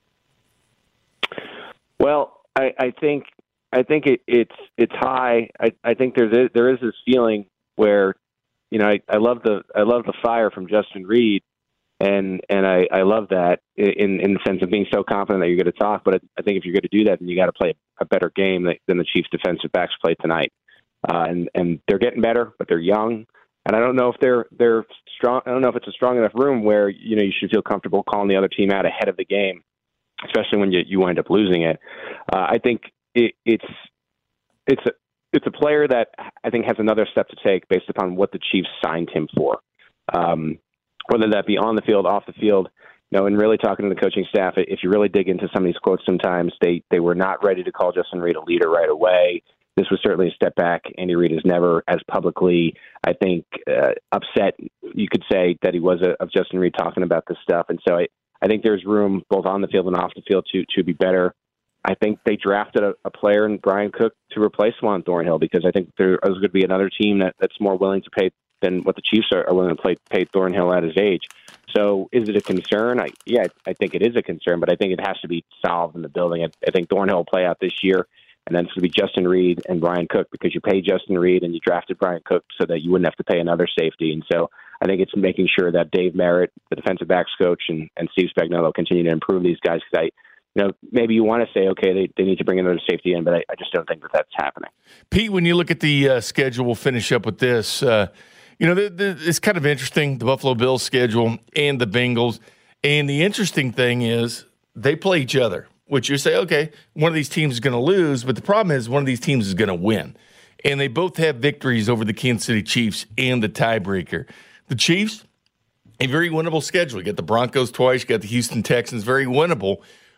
Well, I, I think I think it, it's it's high. I, I think there's there is this feeling where, you know, I, I love the I love the fire from Justin Reed. And and I, I love that in, in the sense of being so confident that you're going to talk. But I think if you're going to do that, then you got to play a better game than the Chiefs defensive backs played tonight. Uh, and and they're getting better, but they're young. And I don't know if they're they're strong. I don't know if it's a strong enough room where you know you should feel comfortable calling the other team out ahead of the game, especially when you you wind up losing it. Uh, I think it, it's it's a it's a player that I think has another step to take based upon what the Chiefs signed him for. Um, Whether that be on the field, off the field, you know, and really talking to the coaching staff, if you really dig into some of these quotes, sometimes they, they were not ready to call Justin Reed a leader right away. This was certainly a step back. Andy Reid is never as publicly, I think, uh, upset, you could say, that he was a, of Justin Reed talking about this stuff. And so I, I think there's room both on the field and off the field to to be better. I think they drafted a, a player in Brian Cook to replace Juan Thornhill because I think there is going to be another team that, that's more willing to pay than what the Chiefs are, are willing to play, pay Thornhill at his age. So is it a concern? I, yeah, I think it is a concern, but I think it has to be solved in the building. I, I think Thornhill will play out this year, and then it's going to be Justin Reed and Brian Cook because you pay Justin Reed and you drafted Brian Cook so that you wouldn't have to pay another safety. And so I think it's making sure that Dave Merritt, the defensive backs coach, and, and Steve Spagnuolo continue to improve these guys because I, you know, maybe you want to say, okay, they, they need to bring another safety in, but I, I just don't think that that's happening. Pete, when you look at the uh, schedule, we'll finish up with this. Uh, You know, the, the, it's kind of interesting, the Buffalo Bills schedule and the Bengals. And the interesting thing is they play each other, which you say, okay, one of these teams is going to lose, but the problem is one of these teams is going to win. And they both have victories over the Kansas City Chiefs and the tiebreaker. The Chiefs, a very winnable schedule. You got the Broncos twice, you got the Houston Texans, very winnable.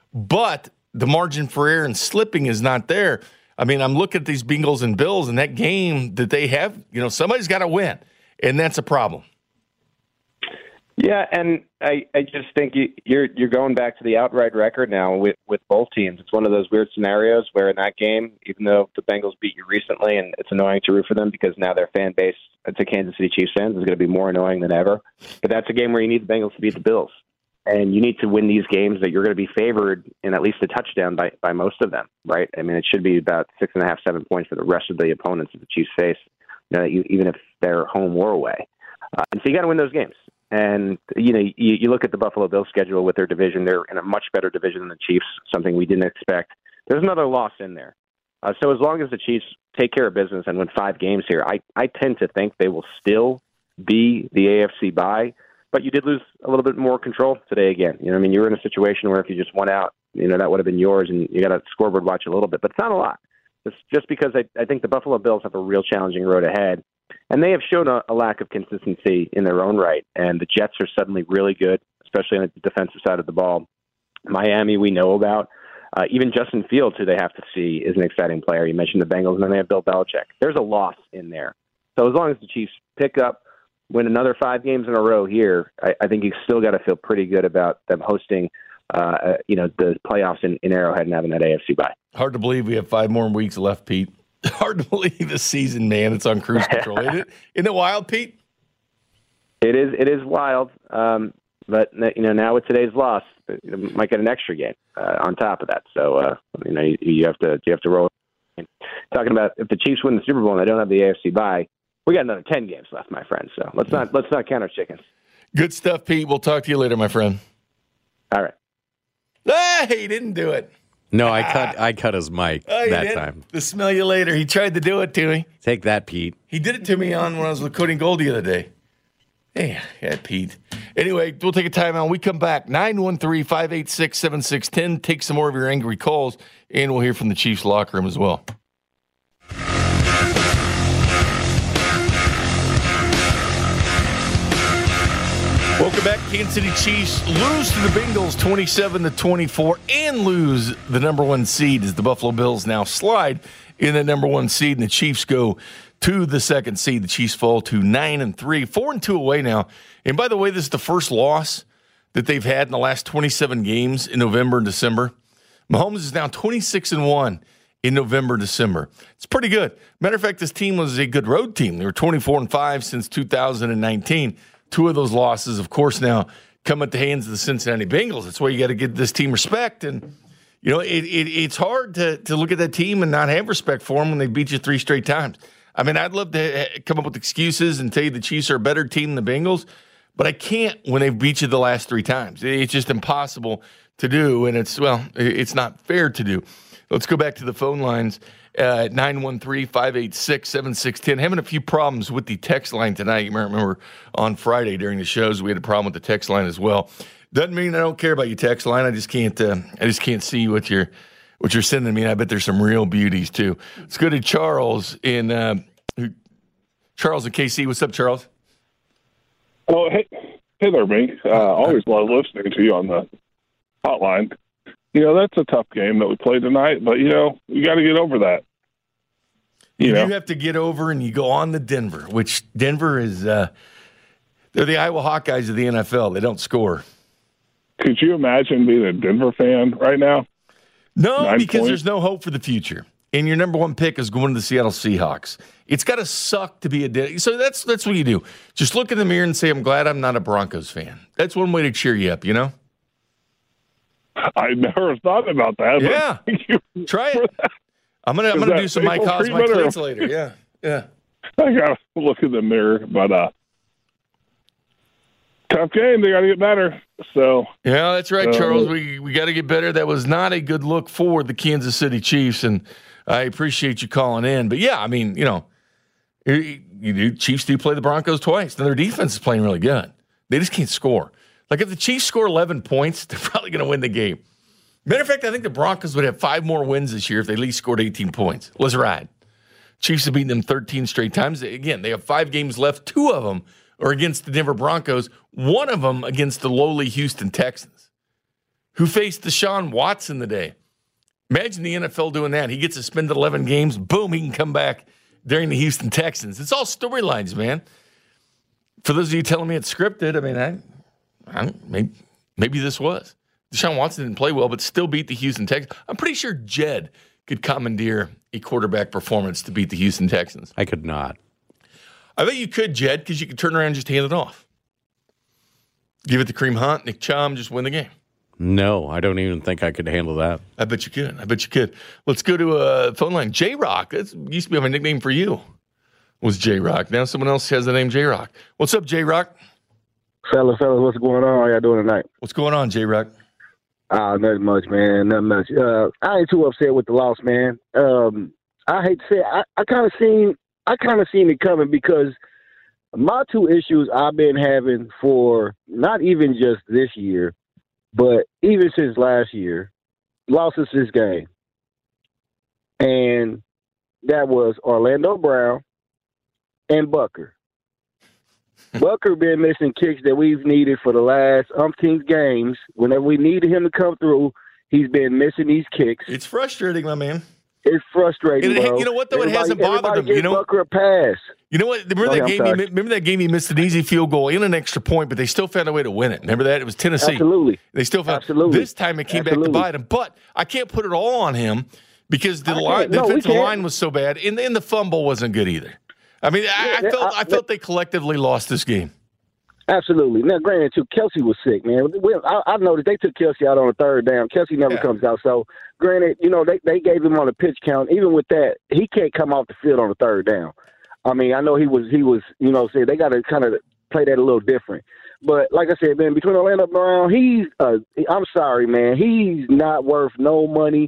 But the margin for error and slipping is not there. I mean, I'm looking at these Bengals and Bills, and that game that they have, you know, somebody's got to win. And that's a problem. Yeah, and I, I just think you, you're you're going back to the outright record now with, with both teams. It's one of those weird scenarios where in that game, even though the Bengals beat you recently, and it's annoying to root for them because now their fan base to Kansas City Chiefs fans is going to be more annoying than ever. But that's a game where you need the Bengals to beat the Bills. And you need to win these games that you're going to be favored in at least a touchdown by, by most of them, right? I mean, it should be about six and a half, seven points for the rest of the opponents that the Chiefs face, you know, even if they're home or away. Uh, and so you got to win those games. And, you know, you, you look at the Buffalo Bills schedule with their division. They're in a much better division than the Chiefs, something we didn't expect. There's another loss in there. Uh, so as long as the Chiefs take care of business and win five games here, I, I tend to think they will still be the A F C bye. But you did lose a little bit more control today again. You know, I mean, you were in a situation where if you just went out, you know, that would have been yours, and you got to scoreboard watch a little bit. But it's not a lot. It's just because I, I think the Buffalo Bills have a real challenging road ahead And they have shown a, a lack of consistency in their own right. And the Jets are suddenly really good, especially on the defensive side of the ball. Miami, we know about. Uh, even Justin Fields, who they have to see, is an exciting player. You mentioned the Bengals, and then they have Bill Belichick. There's a loss in there. So as long as the Chiefs pick up, win another five games in a row here, I, I think you still got to feel pretty good about them hosting, uh, you know, the playoffs in, in Arrowhead and having that A F C bye. Hard to believe we have five more weeks left, Pete. Hard to believe this season, man. It's on cruise control. Isn't it? Isn't it wild, Pete? It is. It is wild. Um, but you know, now with today's loss, you might get an extra game uh, on top of that. So uh, you know, you, you have to you have to roll. Talking about if the Chiefs win the Super Bowl and they don't have the A F C bye, we got another ten games left, my friend. So let's not let's not count our chickens. Good stuff, Pete. We'll talk to you later, my friend. All right. Ah, he didn't do it. No, I cut I cut his mic oh, that did? time. The smell you later. He tried to do it to me. Take that, Pete. He did it to me on when I was with Cody Gold the other day. Hey, yeah, Pete. Anyway, we'll take a timeout. We come back. nine one three, five eight six, seven six one zero. Take some more of your angry calls, and we'll hear from the Chiefs locker room as well. Welcome back. Kansas City Chiefs lose to the Bengals twenty-seven to twenty-four and lose the number one seed as the Buffalo Bills now slide in the number one seed, and the Chiefs go to the second seed. The Chiefs fall to nine and three, four and two away now. And by the way, this is the first loss that they've had in the last twenty-seven games in November and December. Mahomes is now twenty-six and one in November, December. It's pretty good. Matter of fact, this team was a good road team. They were twenty-four and five since two thousand nineteen. Two of those losses, of course, now come at the hands of the Cincinnati Bengals. That's why you got to give this team respect. And, you know, it, it, it's hard to, to look at that team and not have respect for them when they beat you three straight times. I mean, I'd love to come up with excuses and tell you the Chiefs are a better team than the Bengals, but I can't when they've beat you the last three times. It's just impossible to do, and it's, well, it's not fair to do. Let's go back to the phone lines at nine one three, five eight six, seven six one zero. Having a few problems with the text line tonight. You might remember on Friday during the shows we had a problem with the text line as well. Doesn't mean I don't care about your text line. I just can't. Uh, I just can't see what you're what you're sending me. I bet there's some real beauties too. Let's go to Charles in uh, Charles in K C. What's up, Charles? Oh, hey, hey there, Mink. Uh, always love listening to you on the hotline. You know, that's a tough game that we played tonight, but, you know, you got to get over that. You, you know? have to get over, and you go on to Denver, which Denver is uh, they're the Iowa Hawkeyes of the N F L. They don't score. Could you imagine being a Denver fan right now? No, Nine because points? there's no hope for the future. And your number one pick is going to the Seattle Seahawks. It's got to suck to be a Den- – so that's that's what you do. Just look in the mirror and say, I'm glad I'm not a Broncos fan. That's one way to cheer you up, you know? I never thought about that. Yeah, you, try it. I'm gonna I'm gonna do some Mike Cos my cleats later. Yeah, yeah. I gotta look in the mirror, but uh, tough game. They got to get better. So yeah, that's right, uh, Charles. We we got to get better. That was not a good look for the Kansas City Chiefs, and I appreciate you calling in. But yeah, I mean, you know, you, you do, Chiefs do play the Broncos twice, and their defense is playing really good. They just can't score. Like, if the Chiefs score eleven points, they're probably going to win the game. Matter of fact, I think the Broncos would have five more wins this year if they at least scored eighteen points. Let's ride. Chiefs have beaten them thirteen straight times. Again, they have five games left. Two of them are against the Denver Broncos. One of them against the lowly Houston Texans, who faced Deshaun Watson today. Imagine the N F L doing that. He gets suspended eleven games. Boom, he can come back during the Houston Texans. It's all storylines, man. For those of you telling me it's scripted, I mean, I... I don't, maybe, maybe this was. Deshaun Watson didn't play well, but still beat the Houston Texans. I'm pretty sure Jed could commandeer a quarterback performance to beat the Houston Texans. I could not. I bet you could, Jed, because you could turn around and just hand it off. Give it to Kareem Hunt, Nick Chubb, just win the game. No, I don't even think I could handle that. I bet you could. I bet you could. Let's go to a phone line. J-Rock. That used to be my nickname for you, was J-Rock. Now someone else has the name J-Rock. What's up, J-Rock? Fellas, fellas, what's going on? How y'all doing tonight? What's going on, J-Rock? Uh, nothing much, man. Nothing much. Uh, I ain't too upset with the loss, man. Um, I hate to say it, I, I kind of seen I kind of seen it coming because my two issues I've been having for not even just this year, but even since last year, losses this game. And that was Orlando Brown and Butker. Butker been missing kicks that we've needed for the last umpteen games. Whenever we needed him to come through, he's been missing these kicks. It's frustrating, my man. It's frustrating, it, bro. You know what, though? Everybody, it hasn't bothered him. Gave you know, Butker a pass. You know what? Remember, okay, that game he, remember that game he missed an easy field goal in an extra point, but they still found a way to win it. Remember that? It was Tennessee. Absolutely. They still found Absolutely. This time it came Absolutely. back to bite him. But I can't put it all on him because the, line, the no, defensive line was so bad, and, and the fumble wasn't good either. I mean, I, I felt I, I felt they collectively lost this game. Absolutely. Now, granted, too, Kelsey was sick, man. We, I, I noticed they took Kelsey out on the third down. Kelsey never yeah. comes out. So, granted, you know, they, they gave him on the pitch count. Even with that, he can't come off the field on the third down. I mean, I know he was, he was, you know, say they got to kind of play that a little different. But like I said, man, between Orlando Brown, he's, uh, I'm sorry, man, he's not worth no money.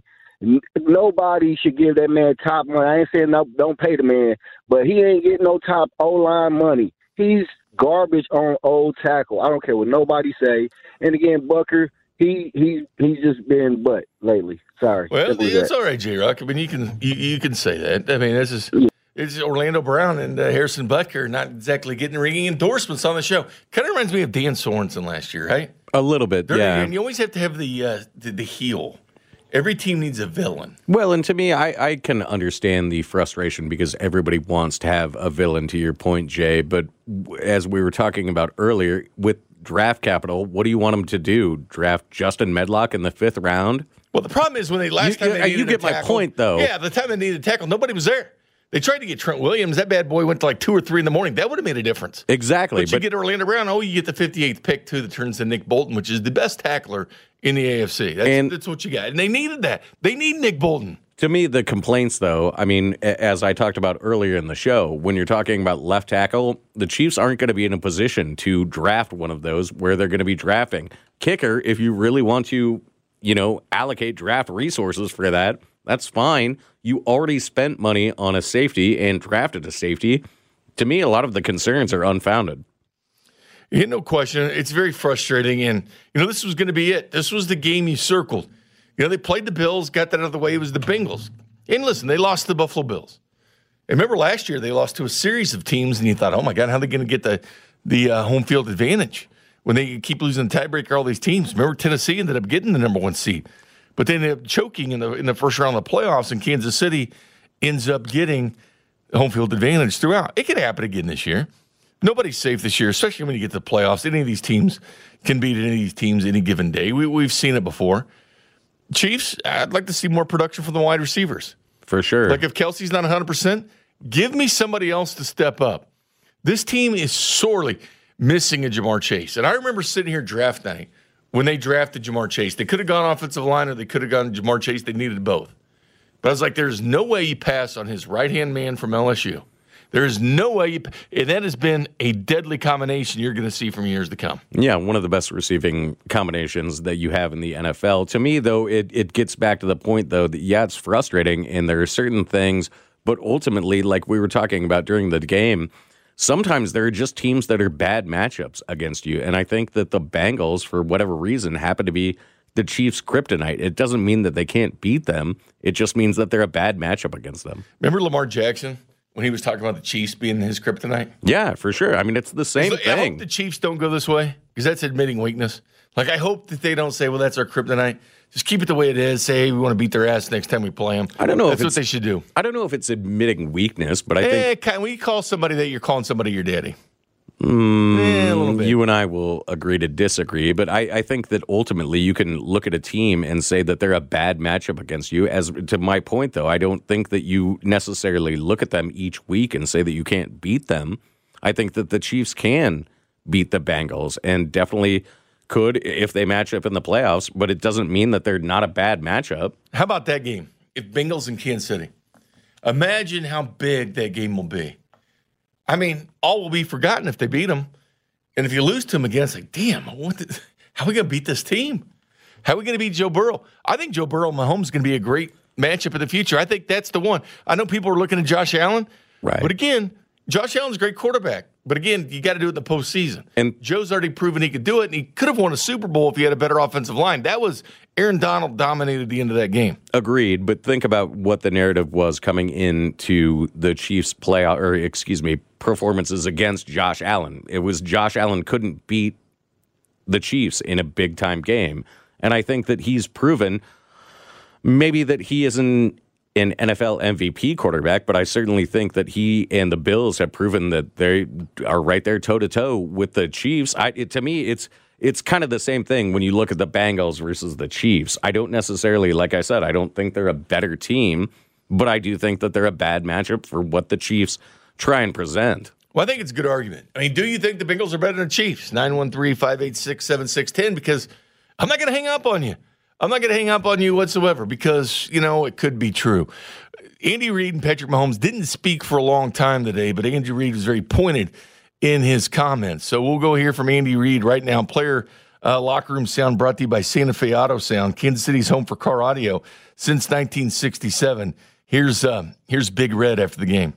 Nobody should give that man top money. I ain't saying no, don't pay the man, but he ain't getting no top O-line money. He's garbage on old tackle. I don't care what nobody say. And again, Butker, he he he's just been butt lately. Sorry. Well, it's all right, J-Rock. I mean, you can you, you can say that. I mean, this is yeah. it's Orlando Brown and uh, Harrison Butker not exactly getting ringing endorsements on the show. Kind of reminds me of Dan Sorensen last year, right? A little bit, They're, yeah. And you always have to have the uh, the, the heel. Every team needs a villain. Well, and to me, I, I can understand the frustration because everybody wants to have a villain, to your point, Jay. But as we were talking about earlier, with draft capital, what do you want them to do? Draft Justin Medlock in the fifth round? Well, the problem is when they last you, time they you, needed you get a tackle, my point, though. Yeah, the time they needed a tackle, nobody was there. They tried to get Trent Williams. That bad boy went to like two or three in the morning. That would have made a difference. Exactly. But, but you get Orlando Brown, oh, you get the fifty-eighth pick, too, that turns to Nick Bolton, which is the best tackler in the A F C. That's, and, that's what you got. And they needed that. They need Nick Bolton. To me, the complaints, though, I mean, as I talked about earlier in the show, when you're talking about left tackle, the Chiefs aren't going to be in a position to draft one of those where they're going to be drafting. Kicker, if you really want to, you know, allocate draft resources for that, that's fine. You already spent money on a safety and drafted a safety. To me, a lot of the concerns are unfounded. Yeah, no question. It's very frustrating. And, you know, this was going to be it. This was the game you circled. You know, they played the Bills, got that out of the way. It was the Bengals. And listen, they lost to the Buffalo Bills. And remember last year they lost to a series of teams, and you thought, oh, my God, how are they going to get the, the uh, home field advantage when they keep losing the tiebreaker, all these teams? Remember Tennessee ended up getting the number one seed. But they ended up choking in the in the first round of the playoffs, and Kansas City ends up getting the home field advantage throughout. It can happen again this year. Nobody's safe this year, especially when you get to the playoffs. Any of these teams can beat any of these teams any given day. We, we've seen it before. Chiefs, I'd like to see more production from the wide receivers. For sure. Like if Kelsey's not one hundred percent, give me somebody else to step up. This team is sorely missing a Jamar Chase. And I remember sitting here draft night when they drafted Jamar Chase. They could have gone offensive line or they could have gone Jamar Chase. They needed both. But I was like, there's no way you pass on his right-hand man from L S U. There is no way you – and that has been a deadly combination you're going to see from years to come. Yeah, one of the best receiving combinations that you have in the N F L. To me, though, it, it gets back to the point, though, that, yeah, it's frustrating, and there are certain things, but ultimately, like we were talking about during the game, sometimes there are just teams that are bad matchups against you, and I think that the Bengals, for whatever reason, happen to be the Chiefs' kryptonite. It doesn't mean that they can't beat them. It just means that they're a bad matchup against them. Remember Lamar Jackson? When he was talking about the Chiefs being his kryptonite? Yeah, for sure. I mean, it's the same like, thing. I hope the Chiefs don't go this way because that's admitting weakness. Like, I hope that they don't say, well, that's our kryptonite. Just keep it the way it is. Say, hey, we want to beat their ass next time we play them. I don't know That's if what they should do. I don't know if it's admitting weakness, but I eh, think... Can we call somebody that you're calling somebody your daddy? Mm, eh, a little bit. You and I will agree to disagree, but I, I think that ultimately you can look at a team and say that they're a bad matchup against you. As to my point, though, I don't think that you necessarily look at them each week and say that you can't beat them. I think that the Chiefs can beat the Bengals and definitely could if they match up in the playoffs, but it doesn't mean that they're not a bad matchup. How about that game? If Bengals and Kansas City. Imagine how big that game will be. I mean, all will be forgotten if they beat them. And if you lose to them again, it's like, damn, what the, how are we going to beat this team? How are we going to beat Joe Burrow? I think Joe Burrow and Mahomes is going to be a great matchup in the future. I think that's the one. I know people are looking at Josh Allen. Right. But again, Josh Allen's a great quarterback. But again, you got to do it in the postseason. And Joe's already proven he could do it, and he could have won a Super Bowl if he had a better offensive line. That was Aaron Donald dominated the end of that game. Agreed, but think about what the narrative was coming into the Chiefs' playoff, or excuse me, performances against Josh Allen. It was Josh Allen couldn't beat the Chiefs in a big-time game. And I think that he's proven maybe that he isn't an N F L M V P quarterback, but I certainly think that he and the Bills have proven that they are right there toe-to-toe with the Chiefs. I, it, to me, it's it's kind of the same thing when you look at the Bengals versus the Chiefs. I don't necessarily, like I said, I don't think they're a better team, but I do think that they're a bad matchup for what the Chiefs try and present. Well, I think it's a good argument. I mean, do you think the Bengals are better than the Chiefs? nine one three, five eight six, seven six one zero, because I'm not going to hang up on you. I'm not going to hang up on you whatsoever because, you know, it could be true. Andy Reid and Patrick Mahomes didn't speak for a long time today, but Andy Reid was very pointed in his comments. So we'll go hear from Andy Reid right now. Player uh, locker room sound brought to you by Santa Fe Auto Sound, Kansas City's home for car audio since nineteen sixty-seven. Here's uh, here's Big Red after the game.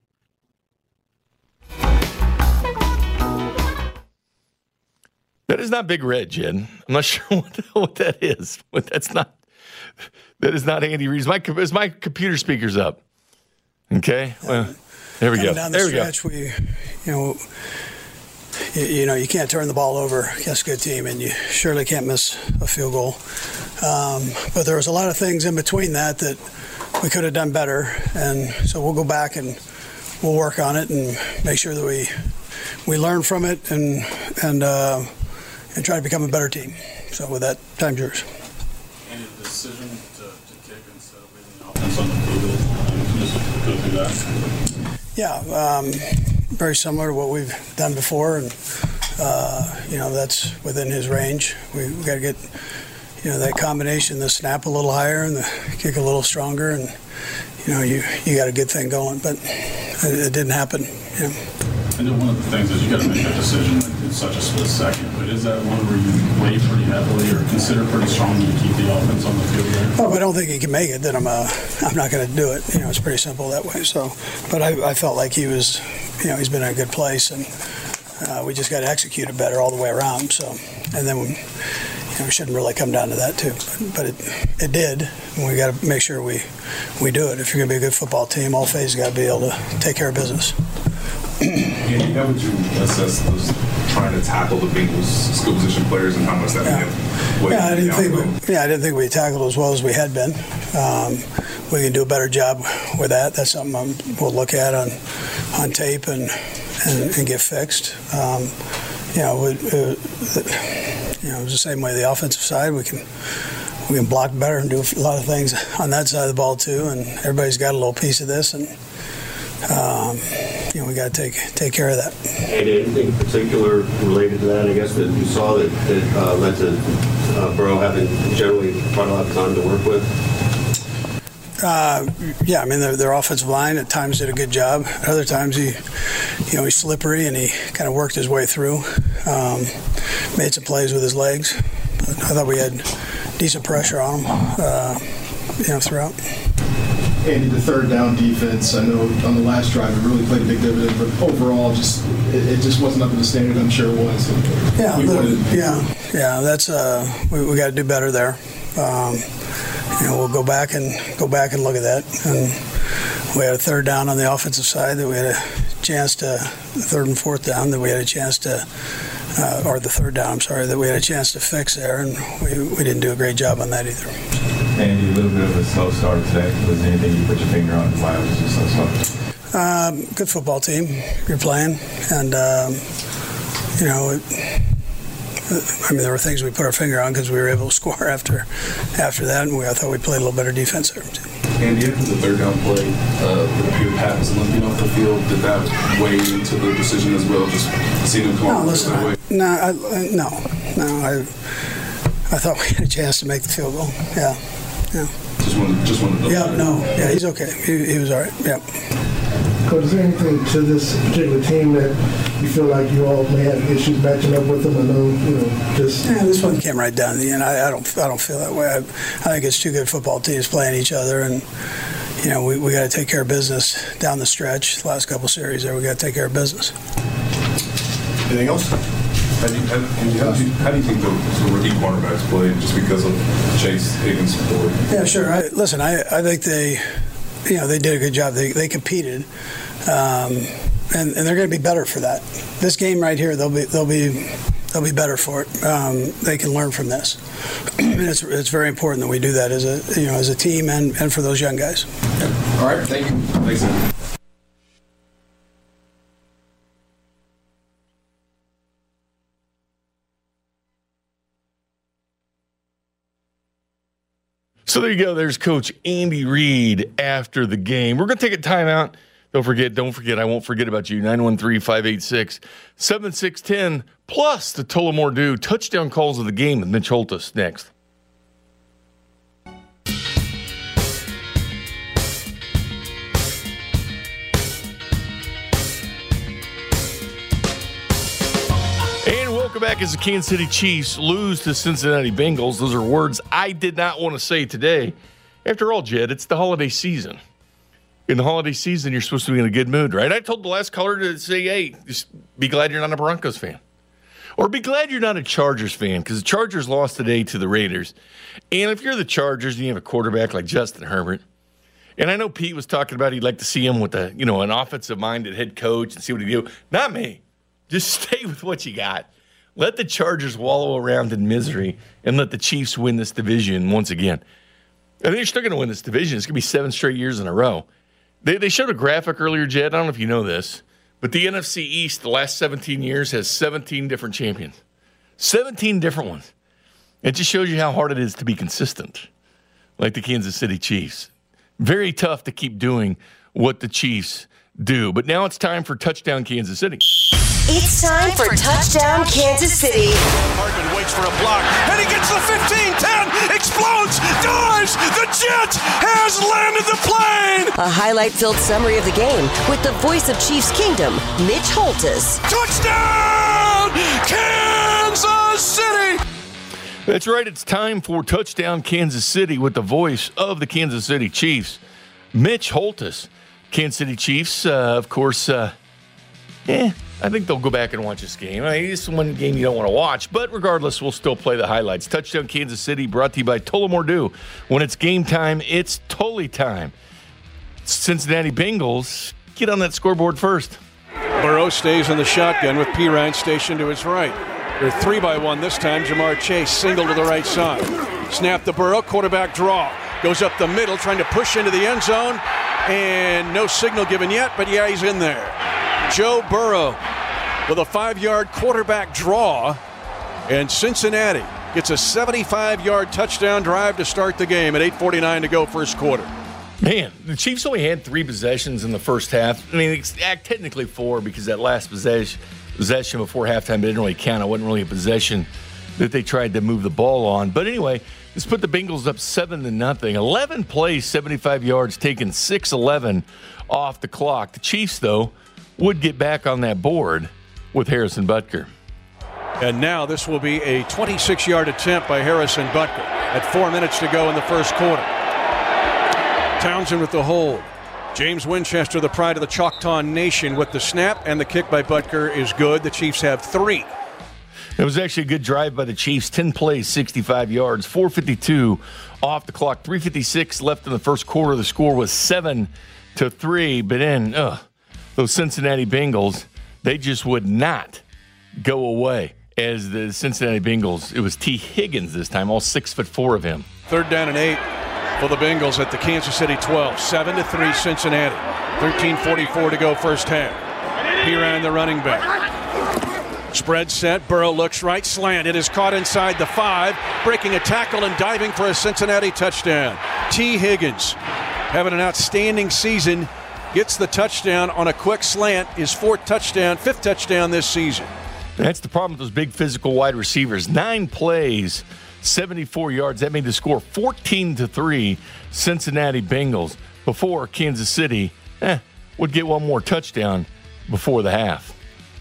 That is not Big Red, Jen. I'm not sure what, the, what that is, but that's not. That is not Andy Reid. Is my is my computer speakers up? Okay, well, there we go. Down the there stretch, we go. We, you know, you, you know, you can't turn the ball over against a good team, and you surely can't miss a field goal. Um, but there was a lot of things in between that that we could have done better, and so we'll go back and we'll work on it and make sure that we we learn from it and and. Uh, and try to become a better team. So with that, time's yours. And the decision to, to kick instead of leaving the offense on the field, um, just go through that? Yeah, um, very similar to what we've done before, and uh, you know, that's within his range. We, we got to get, you know, that combination, the snap a little higher and the kick a little stronger, and you know, you, you got a good thing going, but it, it didn't happen. You know. I know one of the things is you got to make that decision in such a split second, but is that one where you weigh pretty heavily or consider pretty strongly to keep the offense on the field there? Oh, if I don't think he can make it, then I'm uh, I'm not going to do it. You know, it's pretty simple that way. So, but I, I felt like he was, you know, he's been in a good place, and uh, we just got to execute it better all the way around. So, and then we, you know, it shouldn't really come down to that too, but, but it it did. And we got to make sure we we do it. If you're going to be a good football team, all phases got to be able to take care of business. Andy, how would you assess those trying to tackle the Bengals skill position players and how much that yeah. may yeah, I didn't think we, yeah, I didn't think we tackled as well as we had been. Um, we can do a better job with that. That's something I'm, we'll look at on on tape and and, and get fixed. Um, you know, it, it, you know, it was the same way the offensive side. We can we can block better and do a lot of things on that side of the ball too. And everybody's got a little piece of this, and um, you know, we got to take take care of that. And anything particular related to that, I guess, that you saw that, that uh, led to uh, Burrow having generally quite a lot of time to work with? Uh, yeah, I mean, their, their offensive line at times did a good job. At other times, he, you know, he's slippery and he kind of worked his way through. Um, made some plays with his legs. But I thought we had decent pressure on him, uh, you know, throughout. Andy, the third down defense, I know on the last drive it really played a big dividend, but overall, just it, it just wasn't up to the standard I'm sure it was. Yeah, the, yeah, yeah. That's uh, we, we got to do better there. Um, you know, we'll go back and go back and look at that. And we had a third down on the offensive side that we had a chance to, third and fourth down that we had a chance to, uh, or the third down, I'm sorry, that we had a chance to fix there, and we we didn't do a great job on that either. Andy, a little bit of a slow start today. Was there anything you put your finger on why it was just so slow? Um, good football team you're playing, and um, you know, it, I mean, there were things we put our finger on because we were able to score after after that, and we I thought we played a little better defense there. Andy, after the third down play, uh, it appeared Pat was limping off the field. Did that weigh into the decision as well? Just seeing him come no, off listen, the way? No, I, no, no. I I thought we had a chance to make the field goal. Yeah, yeah. Just wanted, just wanted. To yeah, no, yeah, he's okay. He, he was all right. Yeah. Coach, is there anything to this particular team that you feel like you all may have issues matching up with them? I know, you know, just yeah, this one came right down to the end. I, I don't, I don't feel that way. I, I think it's two good football teams playing each other, and you know, we, we got to take care of business down the stretch. The last couple series there, we got to take care of business. Anything else? How do you, how, how do you, how do you think the, the rookie cornerbacks played just because of Chase Higgins' support? Yeah, sure. I, listen, I, I think they, you know, they did a good job. They they competed, um, and, and they're going to be better for that. This game right here, they'll be they'll be they'll be better for it. Um, they can learn from this, and it's it's very important that we do that as a you know as a team and, and for those young guys. All right, thank you. Thanks. So there you go. There's Coach Andy Reid after the game. We're going to take a timeout. Don't forget, don't forget, I won't forget about you. nine one three, five eight six, seven six one zero plus the Tullamore Dew touchdown calls of the game with Mitch Holthus next. Welcome back as the Kansas City Chiefs lose to Cincinnati Bengals. Those are words I did not want to say today. After all, Jed, it's the holiday season. In the holiday season, you're supposed to be in a good mood, right? I told the last caller to say, hey, just be glad you're not a Broncos fan. Or be glad you're not a Chargers fan, because the Chargers lost today to the Raiders. And if you're the Chargers and you have a quarterback like Justin Herbert, and I know Pete was talking about he'd like to see him with a, you know, an offensive-minded head coach and see what he do. Not me. Just stay with what you got. Let the Chargers wallow around in misery and let the Chiefs win this division once again. I think they're still going to win this division. It's going to be seven straight years in a row. They they showed a graphic earlier, Jed. I don't know if you know this, but the N F C East the last seventeen years has seventeen different champions. seventeen different ones. It just shows you how hard it is to be consistent, like the Kansas City Chiefs. Very tough to keep doing what the Chiefs do. But now it's time for Touchdown Kansas City. It's time for Touchdown Kansas City. Hardman waits for a block, and he gets the fifteen, ten, explodes, dives. The jet has landed the plane. A highlight-filled summary of the game with the voice of Chiefs Kingdom, Mitch Holthus. Touchdown, Kansas City. That's right. It's time for Touchdown Kansas City with the voice of the Kansas City Chiefs, Mitch Holthus. Kansas City Chiefs, uh, of course, uh, yeah, I think they'll go back and watch this game. I mean, it's one game you don't want to watch, but regardless, we'll still play the highlights. Touchdown Kansas City brought to you by Tullamore Dew. When it's game time, it's Tully time. Cincinnati Bengals, get on that scoreboard first. Burrow stays in the shotgun with Pirine stationed to his right. They're three by one this time. Jamar Chase single to the right side. Snap the Burrow, quarterback draw. Goes up the middle, trying to push into the end zone. And no signal given yet, but yeah, he's in there. Joe Burrow with a five-yard quarterback draw. And Cincinnati gets a seventy-five-yard touchdown drive to start the game at eight forty-nine to go first quarter. Man, the Chiefs only had three possessions in the first half. I mean, it's technically four because that last possession, possession before halftime didn't really count. It wasn't really a possession that they tried to move the ball on. But anyway, this put the Bengals up seven to nothing. eleven plays, seventy-five yards, taken six eleven off the clock. The Chiefs, though, would get back on that board with Harrison Butker. And now this will be a twenty-six-yard attempt by Harrison Butker at four minutes to go in the first quarter. Townsend with the hold. James Winchester, the pride of the Choctaw Nation, with the snap, and the kick by Butker is good. The Chiefs have three. It was actually a good drive by the Chiefs. ten plays, sixty-five yards, four fifty-two off the clock, three fifty-six left in the first quarter. The score was seven to three. But then, ugh, those Cincinnati Bengals, they just would not go away. As the Cincinnati Bengals, it was T. Higgins this time, all six foot four of him. Third down and eight for the Bengals at the Kansas City twelve. seven to three Cincinnati. thirteen forty-four to go first half. Pirine, the running back. Spread set. Burrow looks right. Slant. It is caught inside the five. Breaking a tackle and diving for a Cincinnati touchdown. T. Higgins having an outstanding season. Gets the touchdown on a quick slant. His fourth touchdown, fifth touchdown this season. That's the problem with those big physical wide receivers. Nine plays, seventy-four yards. That made the score fourteen to three Cincinnati Bengals before Kansas City eh, would get one more touchdown before the half.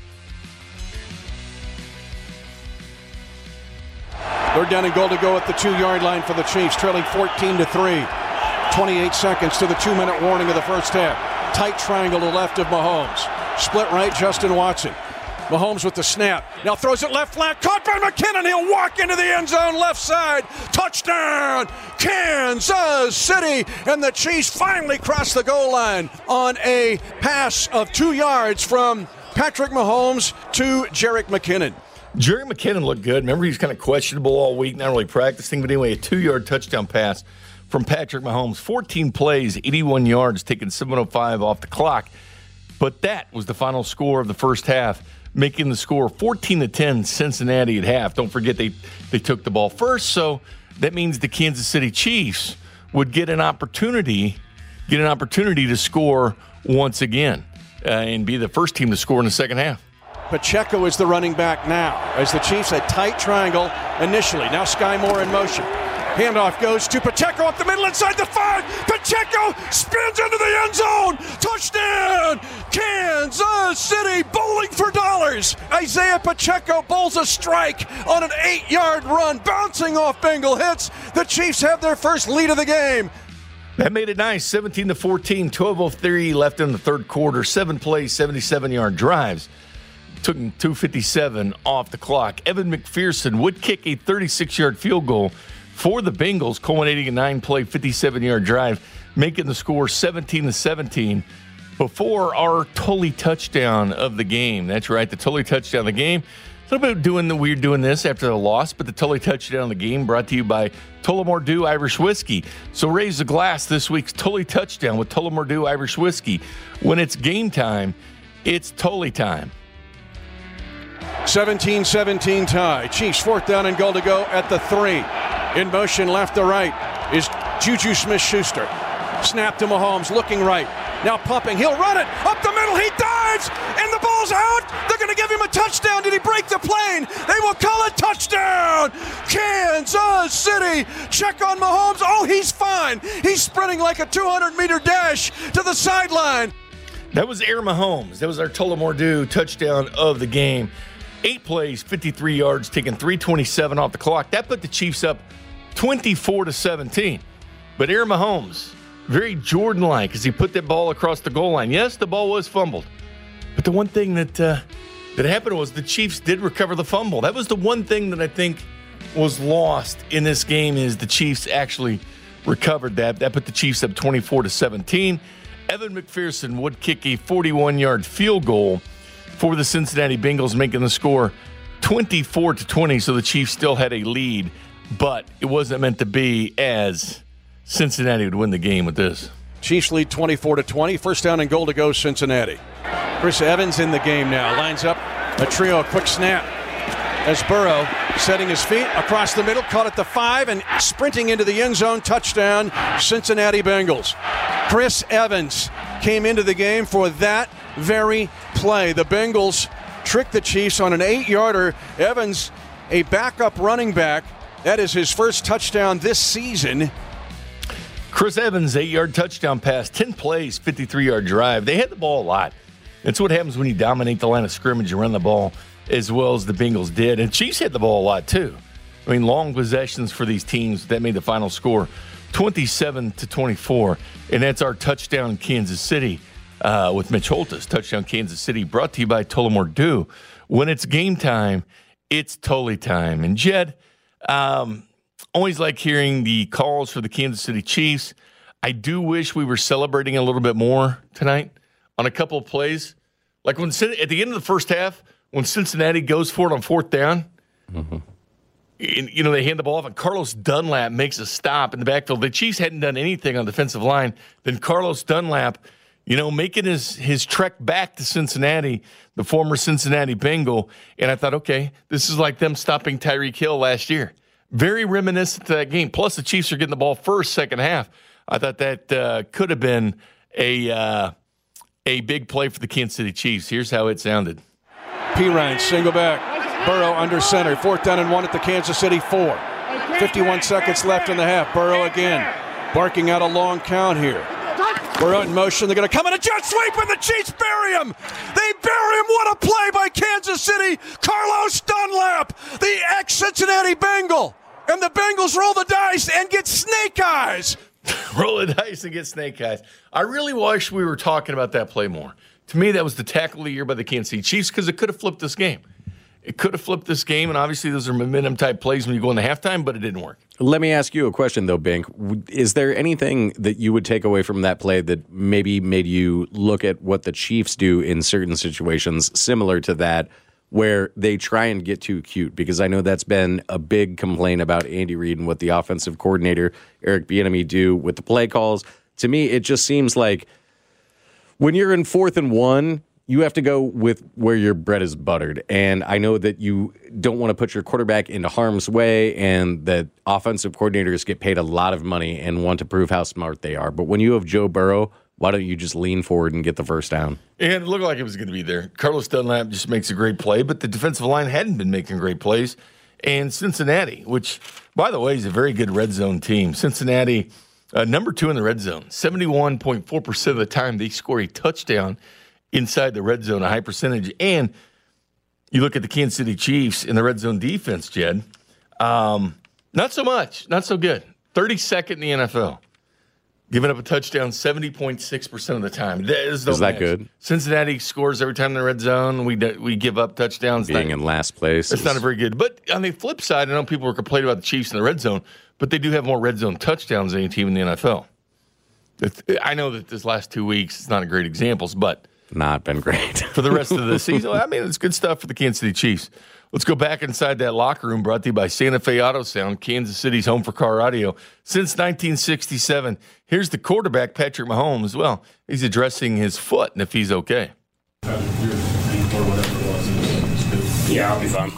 Third down and goal to go at the two-yard line for the Chiefs, trailing fourteen to three. twenty-eight seconds to the two-minute warning of the first half. Tight triangle to the left of Mahomes. Split right, Justin Watson. Mahomes with the snap. Now throws it left flat. Caught by McKinnon. He'll walk into the end zone left side. Touchdown, Kansas City. And the Chiefs finally cross the goal line on a pass of two yards from Patrick Mahomes to Jerick McKinnon. Jerick McKinnon looked good. Remember, he's kind of questionable all week, not really practicing. But anyway, a two-yard touchdown pass from Patrick Mahomes. fourteen plays, eighty-one yards, taking seven oh five off the clock. But that was the final score of the first half, making the score fourteen to ten Cincinnati at half. Don't forget they, they took the ball first, so that means the Kansas City Chiefs would get an opportunity, get an opportunity to score once again uh, and be the first team to score in the second half. Pacheco is the running back now, as the Chiefs a tight triangle initially. Now Sky Moore in motion. Handoff goes to Pacheco up the middle inside the five. Pacheco spins into the end zone. Touchdown, Kansas City, bowling for dollars. Isaiah Pacheco bowls a strike on an eight-yard run, bouncing off Bengal hits. The Chiefs have their first lead of the game. That made it nice, seventeen to fourteen, twelve oh three left in the third quarter. Seven plays, seventy-seven-yard drives. Took him two fifty-seven off the clock. Evan McPherson would kick a thirty-six-yard field goal for the Bengals, culminating a nine-play, fifty-seven-yard drive, making the score seventeen to seventeen before our Tully touchdown of the game. That's right, the Tully touchdown of the game. A little bit doing the weird doing this after the loss, but the Tully touchdown of the game brought to you by Tullamore Dew Irish Whiskey. So raise the glass this week's Tully touchdown with Tullamore Dew Irish Whiskey. When it's game time, it's Tully time. seventeen seventeen tie. Chiefs fourth down and goal to go at the three. In motion left to right is Juju Smith-Schuster. Snap to Mahomes, looking right. Now pumping. He'll run it. Up the middle. He dives. And the ball's out. They're going to give him a touchdown. Did he break the plane? They will call it touchdown. Kansas City. Check on Mahomes. Oh, he's fine. He's sprinting like a two hundred meter dash to the sideline. That was Air Mahomes. That was our Tullamore Dew touchdown of the game. Eight plays, fifty-three yards, taking three twenty-seven off the clock. That put the Chiefs up twenty-four to seventeen. But Air Mahomes, very Jordan-like as he put that ball across the goal line. Yes, the ball was fumbled. But the one thing that uh, that happened was the Chiefs did recover the fumble. That was the one thing that I think was lost in this game is the Chiefs actually recovered that. That put the Chiefs up twenty-four to seventeen. Evan McPherson would kick a forty-one-yard field goal for the Cincinnati Bengals, making the score twenty-four to twenty, so the Chiefs still had a lead, but it wasn't meant to be, as Cincinnati would win the game with this. Chiefs lead twenty-four to twenty. First down and goal to go, Cincinnati. Chris Evans in the game now. Lines up a trio, a quick snap. As Burrow setting his feet across the middle, caught at the five, and sprinting into the end zone. Touchdown, Cincinnati Bengals. Chris Evans came into the game for that very play. The Bengals tricked the Chiefs on an eight-yarder. Evans, a backup running back. That is his first touchdown this season. Chris Evans, eight-yard touchdown pass, ten plays, fifty-three-yard drive. They had the ball a lot. That's what happens when you dominate the line of scrimmage and run the ball as well as the Bengals did. And Chiefs had the ball a lot too. I mean, long possessions for these teams. That made the final score twenty-seven to twenty-four. And that's our touchdown Kansas City. Uh, with Mitch Holtis, touchdown Kansas City, brought to you by Tullamore Dew. When it's game time, it's Tully time. And Jed, um, always like hearing the calls for the Kansas City Chiefs. I do wish we were celebrating a little bit more tonight on a couple of plays. Like when at the end of the first half, when Cincinnati goes for it on fourth down, mm-hmm. and, you know, they hand the ball off, and Carlos Dunlap makes a stop in the backfield. The Chiefs hadn't done anything on the defensive line. Then Carlos Dunlap, you know, making his, his trek back to Cincinnati, the former Cincinnati Bengal. And I thought, okay, this is like them stopping Tyreek Hill last year. Very reminiscent to that game. Plus, the Chiefs are getting the ball first, second half. I thought that uh, could have been a uh, a big play for the Kansas City Chiefs. Here's how it sounded. Pirine, single back. Burrow under center. Fourth down and one at the Kansas City four. fifty-one seconds left in the half. Burrow again, barking out a long count here. Burrow in motion. They're going to come in a jet sweep, and the Chiefs bury him. They bury him. What a play by Kansas City. Carlos Dunlap, the ex-Cincinnati Bengal. And the Bengals roll the dice and get snake eyes. Roll the dice and get snake eyes. I really wish we were talking about that play more. To me, that was the tackle of the year by the Kansas City Chiefs because it could have flipped this game. It could have flipped this game, and obviously those are momentum-type plays when you go into halftime, but it didn't work. Let me ask you a question, though, Bink. Is there anything that you would take away from that play that maybe made you look at what the Chiefs do in certain situations similar to that, where they try and get too cute? Because I know that's been a big complaint about Andy Reid and what the offensive coordinator, Eric Bieniemy, do with the play calls. To me, it just seems like when you're in fourth and one, you have to go with where your bread is buttered. And I know that you don't want to put your quarterback into harm's way and that offensive coordinators get paid a lot of money and want to prove how smart they are. But when you have Joe Burrow, why don't you just lean forward and get the first down? And it looked like it was going to be there. Carlos Dunlap just makes a great play, but the defensive line hadn't been making great plays. And Cincinnati, which, by the way, is a very good red zone team. Cincinnati, uh, number two in the red zone. seventy-one point four percent of the time they score a touchdown inside the red zone, a high percentage. And you look at the Kansas City Chiefs in the red zone defense, Jed, um, not so much, not so good. thirty-second in the N F L. Giving up a touchdown seventy point six percent of the time. That is is that match. good? Cincinnati scores every time in the red zone. We we give up touchdowns. Being not, in last place. That's not a very good. But on the flip side, I know people were complaining about the Chiefs in the red zone, but they do have more red zone touchdowns than any team in the N F L. It's, I know that this last two weeks, it's not a great examples, but not been great. For the rest of the season, I mean, it's good stuff for the Kansas City Chiefs. Let's go back inside that locker room brought to you by Santa Fe Auto Sound, Kansas City's home for car audio. Since nineteen sixty-seven, here's the quarterback, Patrick Mahomes. Well, he's addressing his foot and if he's okay. Yeah, I'll be fine.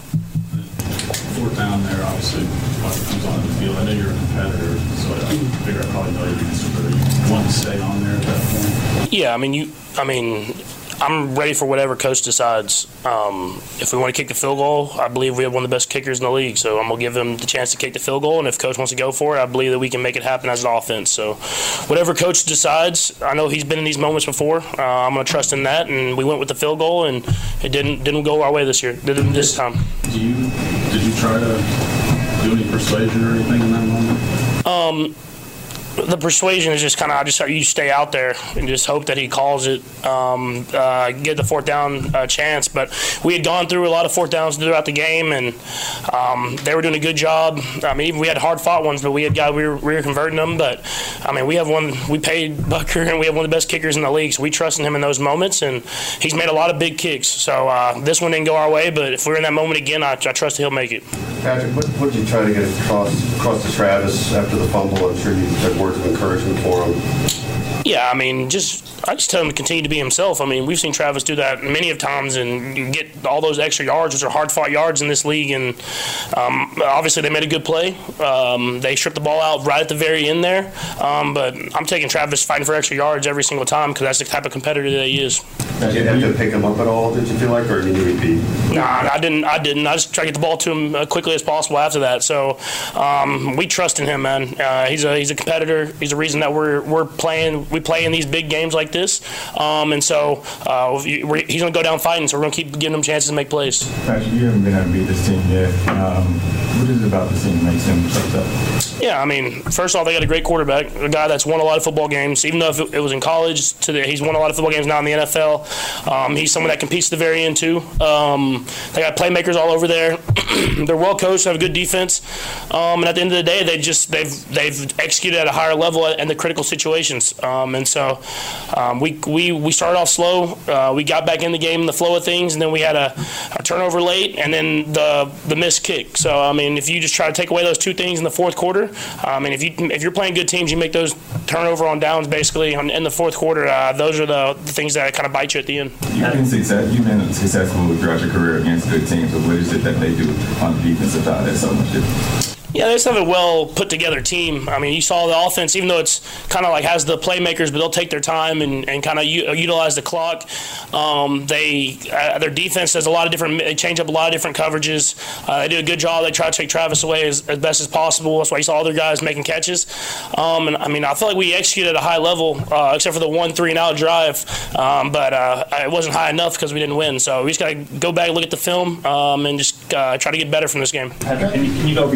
Fourth down there, obviously, what comes on the field. I know you're a competitor, so I figure I probably know your answer, but you want to stay on there at that point? Yeah, I mean, you. I mean, I'm ready for whatever coach decides. Um, if we want to kick the field goal, I believe we have one of the best kickers in the league, so I'm going to give him the chance to kick the field goal, and if coach wants to go for it, I believe that we can make it happen as an offense. So whatever coach decides, I know he's been in these moments before. Uh, I'm going to trust in that, and we went with the field goal, and it didn't didn't go our way this year, didn't this time. Do you, did you try to do any persuasion or anything in that moment? Um, The persuasion is just kind of, I just you stay out there and just hope that he calls it, um, uh, get the fourth down uh, chance. But we had gone through a lot of fourth downs throughout the game, and um, they were doing a good job. I mean, even we had hard fought ones, but we had got we were, we were converting them. But I mean, we have one. We paid Bucker, and we have one of the best kickers in the league. So we trust in him in those moments, and he's made a lot of big kicks. So uh, this one didn't go our way, but if we're in that moment again, I, I trust he'll make it. Patrick, what, what did you try to get across across to Travis after the fumble? I'm sure you said words of encouragement for him. Yeah, I mean, just I just tell him to continue to be himself. I mean, we've seen Travis do that many of times, and you get all those extra yards, which are hard-fought yards in this league. And um, obviously, they made a good play. Um, they stripped the ball out right at the very end there. Um, but I'm taking Travis fighting for extra yards every single time because that's the type of competitor that he is. Did you have to pick him up at all? Did you feel like, or did you repeat? Nah, I didn't. I didn't. I just try to get the ball to him as quickly as possible after that. So um, we trust in him, man. Uh, he's a he's a competitor. He's a reason that we're we're playing. We play in these big games like this, um, and so uh, we're, he's going to go down fighting. So we're going to keep giving him chances to make plays. Patrick, you haven't been able to beat this team yet. Um, what is it about this team that makes him so tough? Yeah, I mean, first off, they got a great quarterback, a guy that's won a lot of football games. Even though if it was in college, to the, he's won a lot of football games now in the N F L. Um, he's someone that competes to the very end too. Um, they got playmakers all over there. They're well coached, have a good defense, um, and at the end of the day, they just they've they've executed at a higher level in the critical situations. Um, and so um, we we we started off slow. Uh, we got back in the game, in the flow of things, and then we had a, a turnover late, and then the the missed kick. So I mean, if you just try to take away those two things in the fourth quarter, I mean, if you if you're playing good teams, you make those turnover on downs basically on, in the fourth quarter. Uh, those are the, the things that kind of bite you at the end. You've been success, you've been successful throughout your career against good teams, but what is it that they do on the defensive side that's so much different? Yeah, they just have a well put together team. I mean, you saw the offense, even though it's kind of like has the playmakers, but they'll take their time and, and kind of u- utilize the clock. Um, they uh, their defense does a lot of different. They change up a lot of different coverages. Uh, they do a good job. They try to take Travis away as, as best as possible. That's why you saw other guys making catches. Um, and I mean, I feel like we executed at a high level, uh, except for the one three and out drive. Um, but uh, it wasn't high enough because we didn't win. So we just got to go back and look at the film um, and just uh, try to get better from this game. Can you, can you go over your lead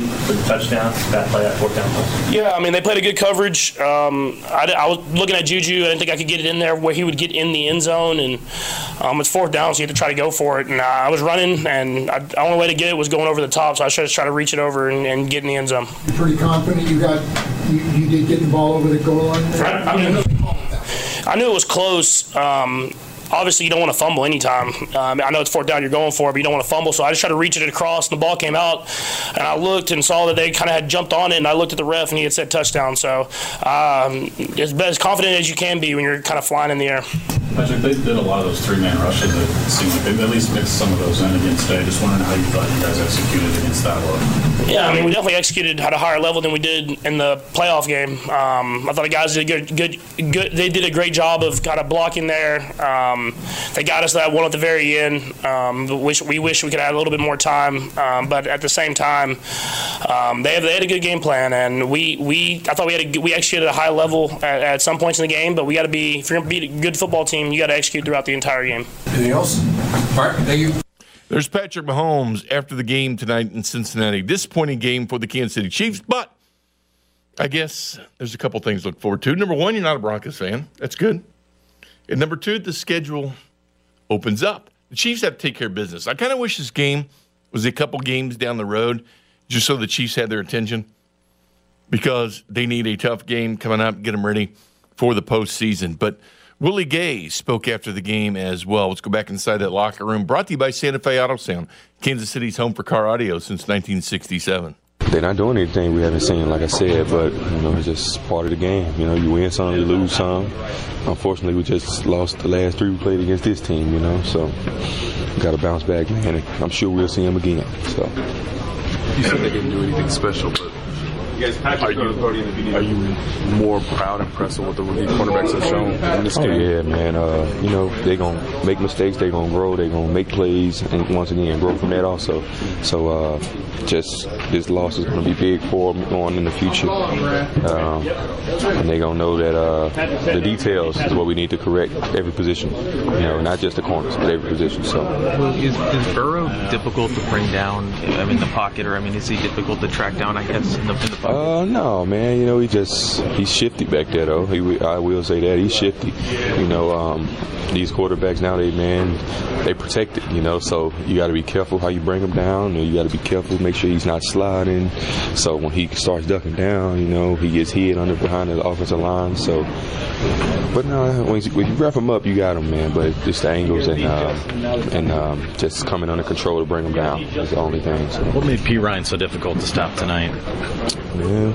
for the touchdown, that play, that fourth down play? Yeah, I mean, they played a good coverage. Um, I, I was looking at Juju. I didn't think I could get it in there where he would get in the end zone. And um, it's fourth down, so you have to try to go for it. And uh, I was running, and I, the only way to get it was going over the top, so I should try to reach it over and, and get in the end zone. You're pretty confident you got you, you did get the ball over the goal line there? I, I, mean, I knew it was close. Um, Obviously, you don't want to fumble anytime. Um, I know it's fourth down you're going for, but you don't want to fumble. So I just tried to reach it across, and the ball came out. And I looked and saw that they kind of had jumped on it, and I looked at the ref, and he had said touchdown. So um, as, as confident as you can be when you're kind of flying in the air. Patrick, they did a lot of those three-man rushes. It seemed like they at least mixed some of those in against today. Just wondering how you thought you guys executed against that look. Yeah, I mean, we definitely executed at a higher level than we did in the playoff game. Um, I thought the guys did a good, good, good. They did a great job of kind of blocking there. Um, they got us that one at the very end. Um, wish, we wish we could have a little bit more time, um, but at the same time, um, they, have, they had a good game plan, and we, we I thought we had a, we executed at a high level at, at some points in the game. But we got to be if you're going to beat a good football team, you got to execute throughout the entire game. Anything else? All right, thank you. There's Patrick Mahomes after the game tonight in Cincinnati. Disappointing game for the Kansas City Chiefs, but I guess there's a couple things to look forward to. Number one, you're not a Broncos fan. That's good. And number two, the schedule opens up. The Chiefs have to take care of business. I kind of wish this game was a couple games down the road just so the Chiefs had their attention because they need a tough game coming up, get them ready for the postseason. But Willie Gay spoke after the game as well. Let's go back inside that locker room. Brought to you by Santa Fe Auto Sound, Kansas City's home for car audio since nineteen sixty-seven. They're not doing anything we haven't seen, like I said, but, you know, it's just part of the game. You know, you win some, you lose some. Unfortunately, we just lost the last three we played against this team, you know, so got to bounce back, man, and I'm sure we'll see them again. So. You said they didn't do anything special, but are you, are you more proud and impressed with what the rookie quarterbacks have shown in this game? Oh, yeah, man. Uh, you know, they're going to make mistakes. They're going to grow. They're going to make plays. And once again, grow from that also. So, uh, just this loss is going to be big for them going in the future. Um, and they're going to know that uh, the details is what we need to correct every position. You know, not just the corners, but every position. So, well, is, is Burrow difficult to bring down? I mean, the pocket, or I mean, is he difficult to track down? I guess in the, in the pocket. Uh, no, man. You know, he just he's shifty back there, though. He, I will say that he's shifty. You know, um, these quarterbacks nowadays, man, they protect it. You know, so you got to be careful how you bring him down. You got to be careful, make sure he's not sliding. So when he starts ducking down, you know, he gets hit under behind the offensive line. So, but no, when you, when you wrap him up, you got him, man. But just the angles and uh, and um, just coming under control to bring him down is the only thing. So. What made P. Ryan so difficult to stop tonight? Yeah,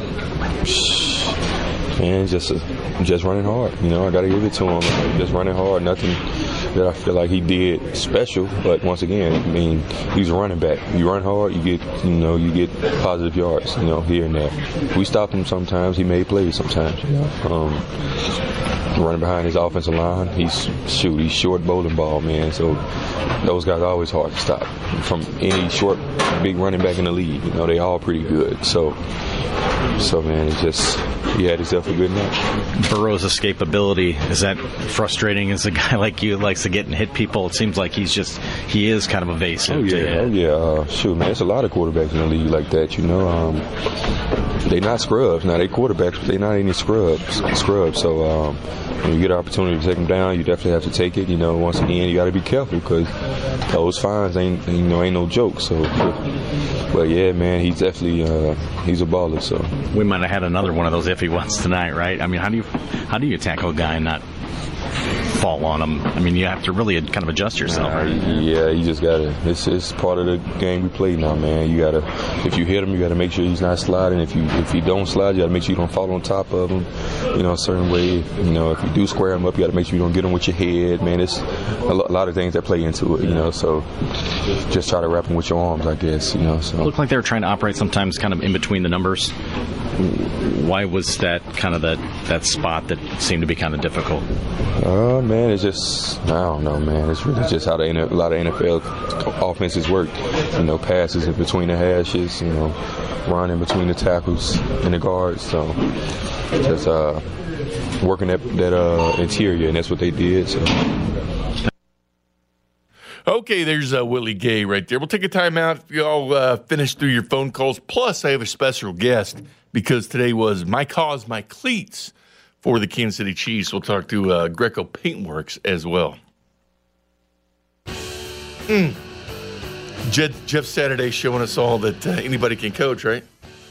man, just uh, just running hard. You know, I got to give it to him. Just running hard. Nothing that I feel like he did special. But once again, I mean, he's a running back. You run hard, you get, you know, you get positive yards. You know, here and there. We stopped him sometimes. He made plays sometimes. You know, um, running behind his offensive line. He's shoot. He's short bowling ball, man. So those guys are always hard to stop. From any short, big running back in the league, you know, they all pretty good. So. So, man, it just, he had himself a good night. Burrow's escapability, is that frustrating as a guy like you likes to get and hit people? It seems like he's just, he is kind of evasive. Oh, yeah. Oh, yeah. Uh, shoot, man, there's a lot of quarterbacks in the league like that, you know. Um, they not scrubs. Now, they quarterbacks, but they not any scrubs. scrubs. So, um, when you get an opportunity to take them down, you definitely have to take it. You know, once again, you got to be careful because those fines ain't, you know, ain't no joke. So, but, but yeah, man, he's definitely, uh, he's a baller, so. We might have had another one of those iffy ones tonight, right? I mean, how do you how do you tackle a guy and not fall on him? I mean, you have to really kind of adjust yourself. Nah, right? Yeah, you just gotta. It's it's part of the game we play now, man. You gotta. If you hit him, you gotta make sure he's not sliding. If you if you don't slide, you gotta make sure you don't fall on top of him. You know, a certain way. You know, if you do square him up, you gotta make sure you don't get him with your head, man. It's a lot of things that play into it. You know, so just try to wrap him with your arms, I guess. You know, so. It looked like they were trying to operate sometimes kind of in between the numbers. Why was that kind of that that spot that seemed to be kind of difficult? Uh, man, it's just, I don't know, man. It's really just how the, a lot of N F L offenses work. You know, passes in between the hashes, you know, run in between the tackles and the guards. So just uh, working that, that uh, interior, and that's what they did. So. Okay, there's uh, Willie Gay right there. We'll take a time out. You all uh, finish through your phone calls. Plus, I have a special guest because today was My Cause, My Cleats for the Kansas City Chiefs. We'll talk to uh, Greco Paintworks as well. Mm. Jeff, Jeff Saturday showing us all that uh, anybody can coach, right?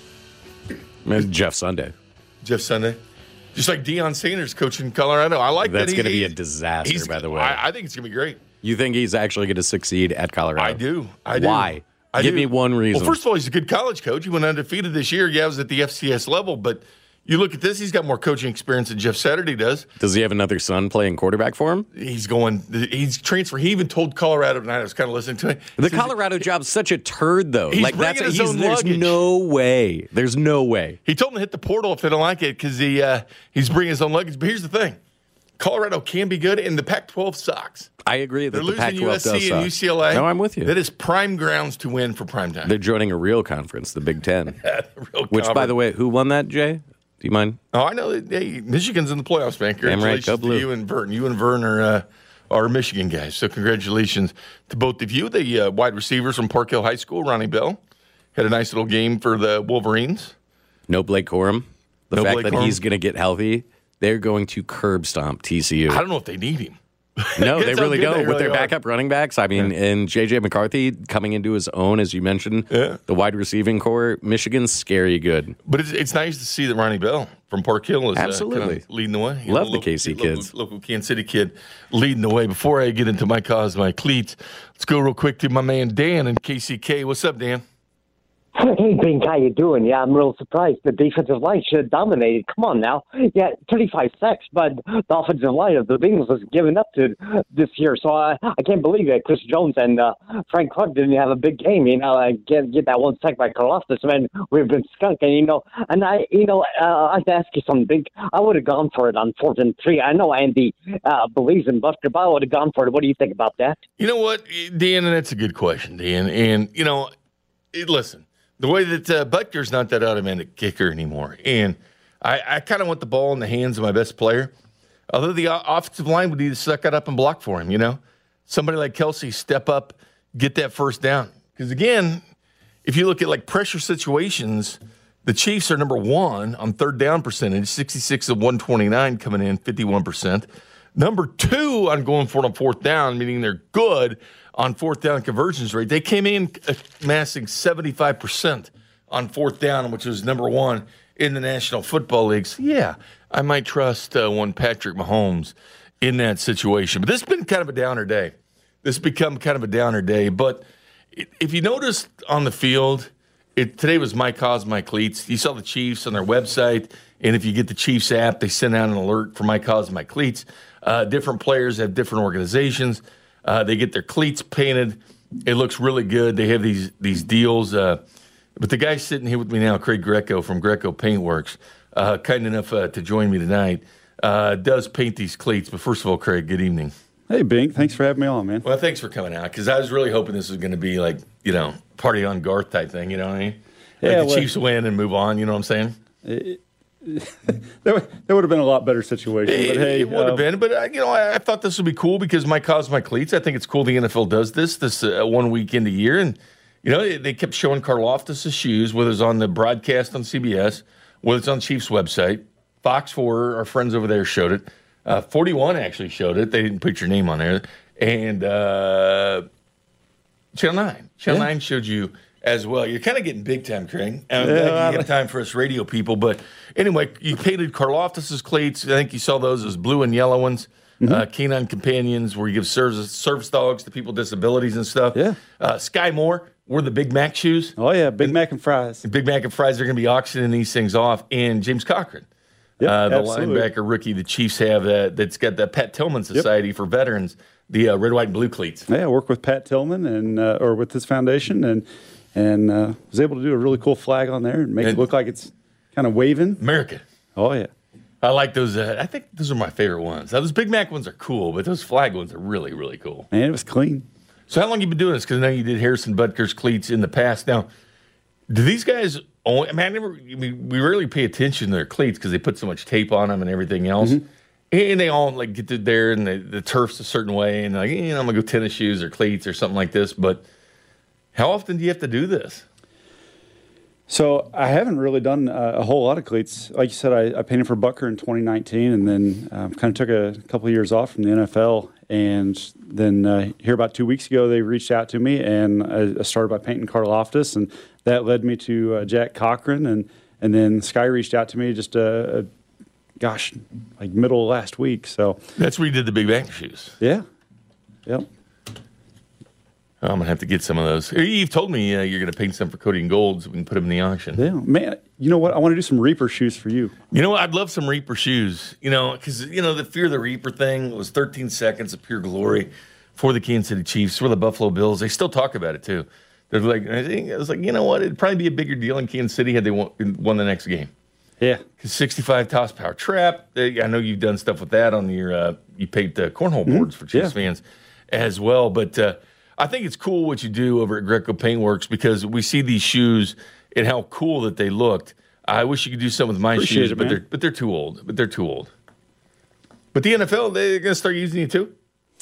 And Jeff Sunday. Jeff Sunday. Just like Deion Sanders coaching Colorado. I like That's that. That's going to be a disaster, by the way. I, I think it's going to be great. You think he's actually going to succeed at Colorado? I do. I do. Why? I Give do. me one reason. Well, first of all, he's a good college coach. He went undefeated this year. Yeah, I was at the F C S level, but you look at this, he's got more coaching experience than Jeff Saturday does. Does he have another son playing quarterback for him? He's going, he's transferred. He even told Colorado tonight, I was kind of listening to him. The Colorado job's such a turd, though. He's like bringing that's his he's, own There's luggage. no way. There's no way. He told them to hit the portal if they don't like it because he, uh, he's bringing his own luggage. But here's the thing. Colorado can be good, and the Pac twelve sucks. I agree that They're the losing Pac twelve U S C does and suck. U C L A. No, I'm with you. That is prime grounds to win for prime time. They're joining a real conference, the Big Ten. real Which, by the way, who won that, Jay? Do you mind? Oh, I know. That, hey, Michigan's in the playoffs, man. Damn right, Congratulations go to blue. you and Vern. You and Vern are, uh, are Michigan guys. So congratulations to both of you. The uh, wide receivers from Park Hill High School, Ronnie Bell, had a nice little game for the Wolverines. No Blake Corum. The No fact Blake that Corum. he's going to get healthy, they're going to curb stomp T C U. I don't know if they need him. No, they That's how really good don't. they With really their are. backup running backs, I mean, and J J McCarthy coming into his own, as you mentioned, Yeah. the wide receiving core, Michigan's scary good. But it's, it's nice to see that Ronnie Bell from Park Hill is uh, Absolutely. kinda leading the way. You Love know, the local K C kid, local- kids. Local, Kansas City kid leading the way. Before I get into my cause, my cleats, let's go real quick to my man Dan in K C K. What's up, Dan? Hey, Bink, how you doing? Yeah, I'm real surprised. The defensive line should have dominated. Come on now. Yeah, thirty-five sacks, but the offensive line of the Bengals was giving up to this year. So I, I can't believe that Chris Jones and uh, Frank Clark didn't have a big game. You know, I get get that one sack by Karlaftis, man. We've been skunking, you know. And I, you know, uh, I have to ask you something, Bink. I would have gone for it on fourth and three. I know Andy uh, believes in Butker, but I would have gone for it. What do you think about that? You know what, Dan, and that's a good question, Dan. And, you know, it, listen. The way that uh, Butker's not that automatic kicker anymore. And I, I kind of want the ball in the hands of my best player. Although the o- offensive line would need to suck it up and block for him, you know? Somebody like Kelsey step up, get that first down. Because, again, if you look at, like, pressure situations, the Chiefs are number one on third down percentage, sixty-six of one twenty-nine coming in, fifty-one percent. Number two on going for it on fourth down, meaning they're good on fourth down conversions rate. They came in amassing seventy-five percent on fourth down, which was number one in the National Football League. So, yeah, I might trust uh, one Patrick Mahomes in that situation. But this has been kind of a downer day. This has become kind of a downer day. But if you noticed on the field, it, today was My Cause, My Cleats. You saw the Chiefs on their website. And if you get the Chiefs app, they send out an alert for My Cause, My Cleats. Uh, different players have different organizations. Uh, they get their cleats painted. It looks really good. They have these these deals. Uh, but the guy sitting here with me now, Craig Greco from Greco Paintworks, uh, kind enough uh, to join me tonight, uh, does paint these cleats. But first of all, Craig, good evening. Hey, Bink. Thanks for having me on, man. Well, thanks for coming out because I was really hoping this was going to be like, you know, party on Garth type thing. You know what I mean? Like Yeah, the well- Chiefs win and move on. You know what I'm saying? It, there, would- there would have been a lot better situation. But It, hey, it would have uh, been, but uh, you know, I, I thought this would be cool because My Cause, My Cleats. I think it's cool the N F L does this this uh, one weekend a year, and you know they, they kept showing Karlaftis' shoes, whether it's on the broadcast on C B S, whether it's on Chiefs' website. Fox four, our friends over there showed it. Uh, forty-one actually showed it. They didn't put your name on there, and uh, Channel Nine, Channel Yeah. Nine showed you as well. You're kind of getting big time, Craig. I'm Yeah, glad you I- get time for us radio people. But anyway, you painted Karlaftis' cleats. I think you saw those as blue and yellow ones. Mm-hmm. Uh, Canine Companions, where you give service, service dogs to people with disabilities and stuff. Yeah. Uh, Sky Moore, wore the Big Mac shoes. Oh, yeah, Big Mac and fries. Big Mac and fries are going to be auctioning these things off. And James Cochran, Yep, uh, the absolutely. linebacker rookie the Chiefs have uh, that's got the Pat Tillman Society for Veterans, the uh, red, white, and blue cleats. Yeah, I work with Pat Tillman and uh, or with his foundation, and and uh, was able to do a really cool flag on there and make it look like it's kind of waving. America. Oh yeah. I like those. Uh, I think those are my favorite ones. Now, those Big Mac ones are cool, but those flag ones are really, really cool. Man, it was clean. So how long you been doing this? Because I know you did Harrison Butker's cleats in the past. Now, do these guys only, I mean, I never, I mean, we rarely pay attention to their cleats because they put so much tape on them and everything else. Mm-hmm. And they all like get to there and the, the turf's a certain way, and like, you know, I'm gonna go tennis shoes or cleats or something like this. But how often do you have to do this? So I haven't really done a, a whole lot of cleats. Like you said, I, I painted for Butker in twenty nineteen, and then um, kind of took a couple of years off from the N F L. And then uh, here about two weeks ago, they reached out to me, and I, I started by painting Karlaftis, and that led me to uh, Jack Cochran, and and then Sky reached out to me just a. Uh, gosh, like middle of last week. So that's where you did the big back shoes. Yeah. Yep. I'm going to have to get some of those. You've told me uh, you're going to paint some for Cody and Gold so we can put them in the auction. Yeah. Man, you know what? I want to do some Reaper shoes for you. You know what? I'd love some Reaper shoes. You know, because, you know, the Fear the Reaper thing was thirteen seconds of pure glory for the Kansas City Chiefs, for the Buffalo Bills. They still talk about it, too. They're like, I think it was like, you know what? It'd probably be a bigger deal in Kansas City had they won, won the next game. Yeah. Because sixty-five toss power trap. They, I know you've done stuff with that on your, uh, you paint the cornhole boards mm-hmm. for Chiefs yeah. fans as well. But uh, I think it's cool what you do over at Greco Paintworks because we see these shoes and how cool that they looked. I wish you could do something with my Appreciate shoes, it, but man. they're but they're too old. But they're too old. But the N F L, they're going to start using you too?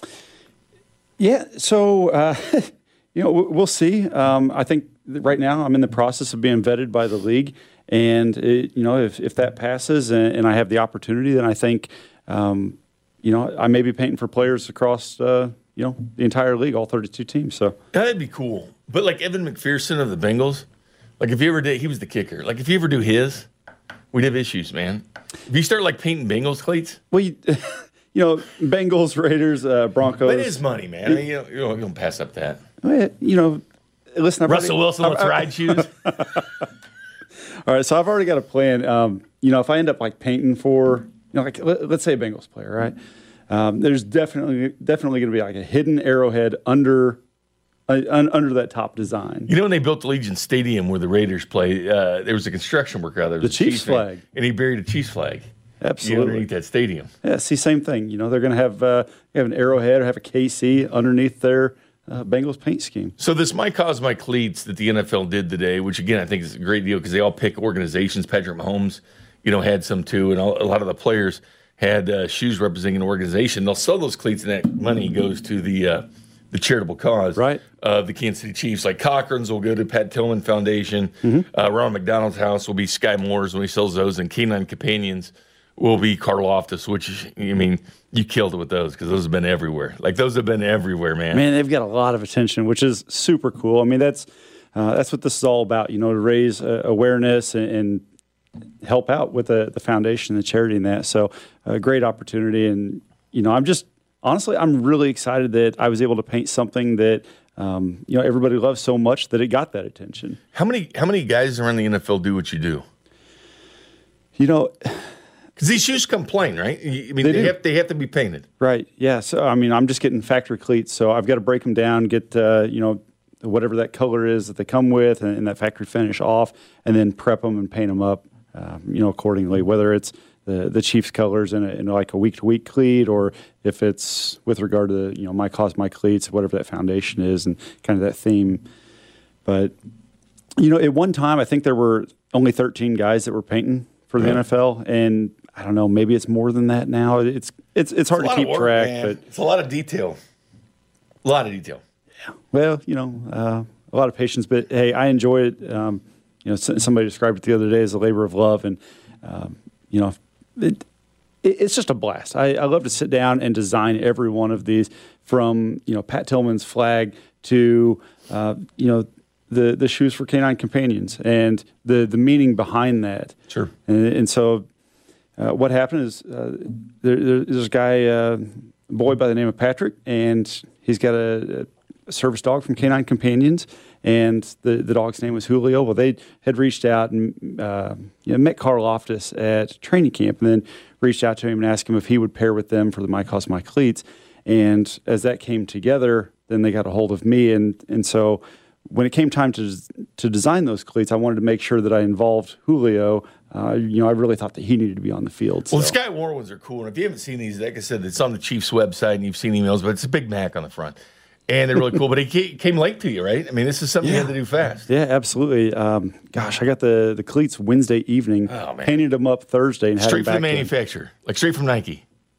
Yeah. So, uh, you know, we'll see. Um, I think right now I'm in the process of being vetted by the league. And, it, you know, if, if that passes and, and I have the opportunity, then I think, um, you know, I may be painting for players across, uh, you know, the entire league, all thirty-two teams. So that'd be cool. But like Evan McPherson of the Bengals, like if you ever did, he was the kicker. Like if you ever do his, we'd have issues, man. If you start like painting Bengals cleats. Well, you, you know, Bengals, Raiders, uh, Broncos. But it is money, man. I mean, you know, you don't, you don't pass up that. You know, listen. I've Russell already, Wilson, let's I've, ride shoes. All right, so I've already got a plan. Um, you know, if I end up like painting for, you know, like let, let's say a Bengals player, right? Um, there's definitely definitely going to be like a hidden arrowhead under uh, un, under that top design. You know, when they built the Legion Stadium where the Raiders play, uh, there was a construction worker out there. The Chiefs Chiefs fan, flag, and he buried a Chiefs flag. Absolutely, underneath that stadium. Yeah, see, same thing. You know, they're going to have uh, have an arrowhead or have a K C underneath their Uh, Bengals paint scheme. So this My Cause, My Cleats that the N F L did today, which again I think is a great deal because they all pick organizations. Patrick Mahomes, you know, had some too, and all, a lot of the players had uh, shoes representing an organization. They'll sell those cleats, and that money goes to the uh, the charitable cause right. of the Kansas City Chiefs. Like Cochran's will go to Pat Tillman Foundation. Mm-hmm. Uh, Ronald McDonald's house will be Sky Moore's when he sells those, and Canine Companions will be Karlaftis, which, I mean, you killed it with those because those have been everywhere. Like, those have been everywhere, man. Man, they've got a lot of attention, which is super cool. I mean, that's uh, that's what this is all about, you know, to raise uh, awareness and, and help out with the, the foundation, the charity and that. So, a great opportunity. And, you know, I'm just, honestly, I'm really excited that I was able to paint something that, um, you know, everybody loves so much that it got that attention. How many, how many guys around the N F L do what you do? You know... Because these shoes come plain, right? I mean, they, they have, they have to be painted. Right, yeah. So, I mean, I'm just getting factory cleats, so I've got to break them down, get, uh, you know, whatever that color is that they come with and, and that factory finish off, and then prep them and paint them up, um, you know, accordingly, whether it's the, the Chiefs colors in, a, in like a week-to-week cleat or if it's with regard to, the, you know, My Cause, My Cleats, whatever that foundation is and kind of that theme. But, you know, at one time, I think there were only thirteen guys that were painting for the right. N F L, and I don't know, maybe it's more than that now. It's it's it's hard it's to keep work, track, man. but it's a lot of detail. A lot of detail. Yeah. Well, you know, uh, a lot of patience, but hey, I enjoy it. Um, you know, somebody described it the other day as a labor of love, and um, you know, it, it, it's just a blast. I, I love to sit down and design every one of these, from you know Pat Tillman's flag to uh, you know. The, the shoes for Canine Companions and the, the meaning behind that. Sure. And, and so uh, what happened is uh, there, there's a guy, uh, a boy by the name of Patrick, and he's got a, a service dog from Canine Companions, and the, the dog's name was Julio. Well, they had reached out and uh, you know, met Karlaftis at training camp, and then reached out to him and asked him if he would pair with them for the My Cause, My Cleats. And as that came together, then they got a hold of me, and and so when it came time to to design those cleats, I wanted to make sure that I involved Julio. Uh, you know, I really thought that he needed to be on the field. So. Well, the Sky Moore ones are cool. And if you haven't seen these, like I said, it's on the Chiefs website and you've seen emails, but it's a Big Mac on the front. And they're really cool. But it came late to you, right? I mean, this is something yeah. you had to do fast. Yeah, absolutely. Um, gosh, I got the, the cleats Wednesday evening, oh, man. painted them up Thursday, and straight had them from back the manufacturer, in. like straight from Nike.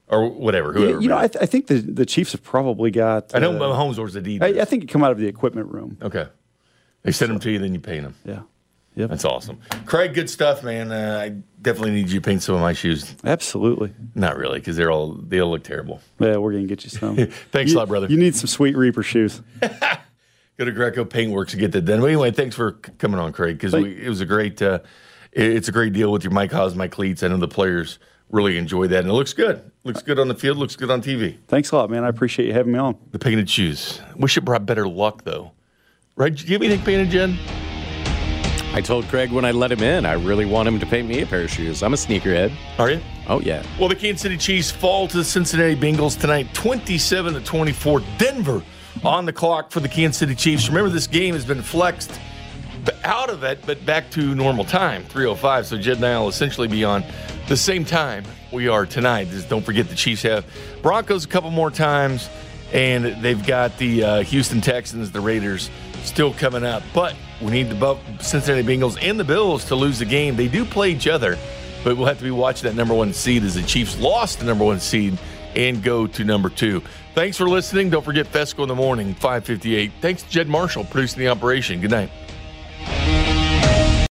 or whatever. Whoever. You, you know, I, th- I think the, the Chiefs have probably got. I know uh, Mahomes orders Adidas. I, I think it come out of the equipment room. Okay. They send them to you, then you paint them. Yeah. Yep. That's awesome. Craig, good stuff, man. Uh, I definitely need you to paint some of my shoes. Absolutely. Not really, because they're all they all look terrible. Yeah, we're gonna get you some. Thanks you, a lot, brother. You need some Sweet Reaper shoes. Go to Greco Paintworks and get that done. But anyway, thanks for c- coming on, Craig, because it was a great. Uh, it, it's a great deal with your Mike Haas, my cleats. I know the players really enjoy that, and it looks good. Looks good on the field. Looks good on T V. Thanks a lot, man. I appreciate you having me on. The painted shoes. Wish it brought better luck, though. Right? Did you give me anything painted, Jen? I told Craig when I let him in, I really want him to paint me a pair of shoes. I'm a sneakerhead. Are you? Oh, yeah. Well, the Kansas City Chiefs fall to the Cincinnati Bengals tonight, twenty-seven to twenty-four. Denver on the clock for the Kansas City Chiefs. Remember, this game has been flexed out of it, but back to normal time, three oh five. So Jed and I will essentially be on the same time we are tonight. Just don't forget the Chiefs have Broncos a couple more times, and they've got the uh, Houston Texans, the Raiders, still coming up. But we need the Cincinnati Bengals and the Bills to lose the game. They do play each other, but we'll have to be watching that number one seed as the Chiefs lost the number one seed and go to number two. Thanks for listening. Don't forget Fesco in the morning, five fifty-eight. Thanks to Jed Marshall producing the operation. Good night.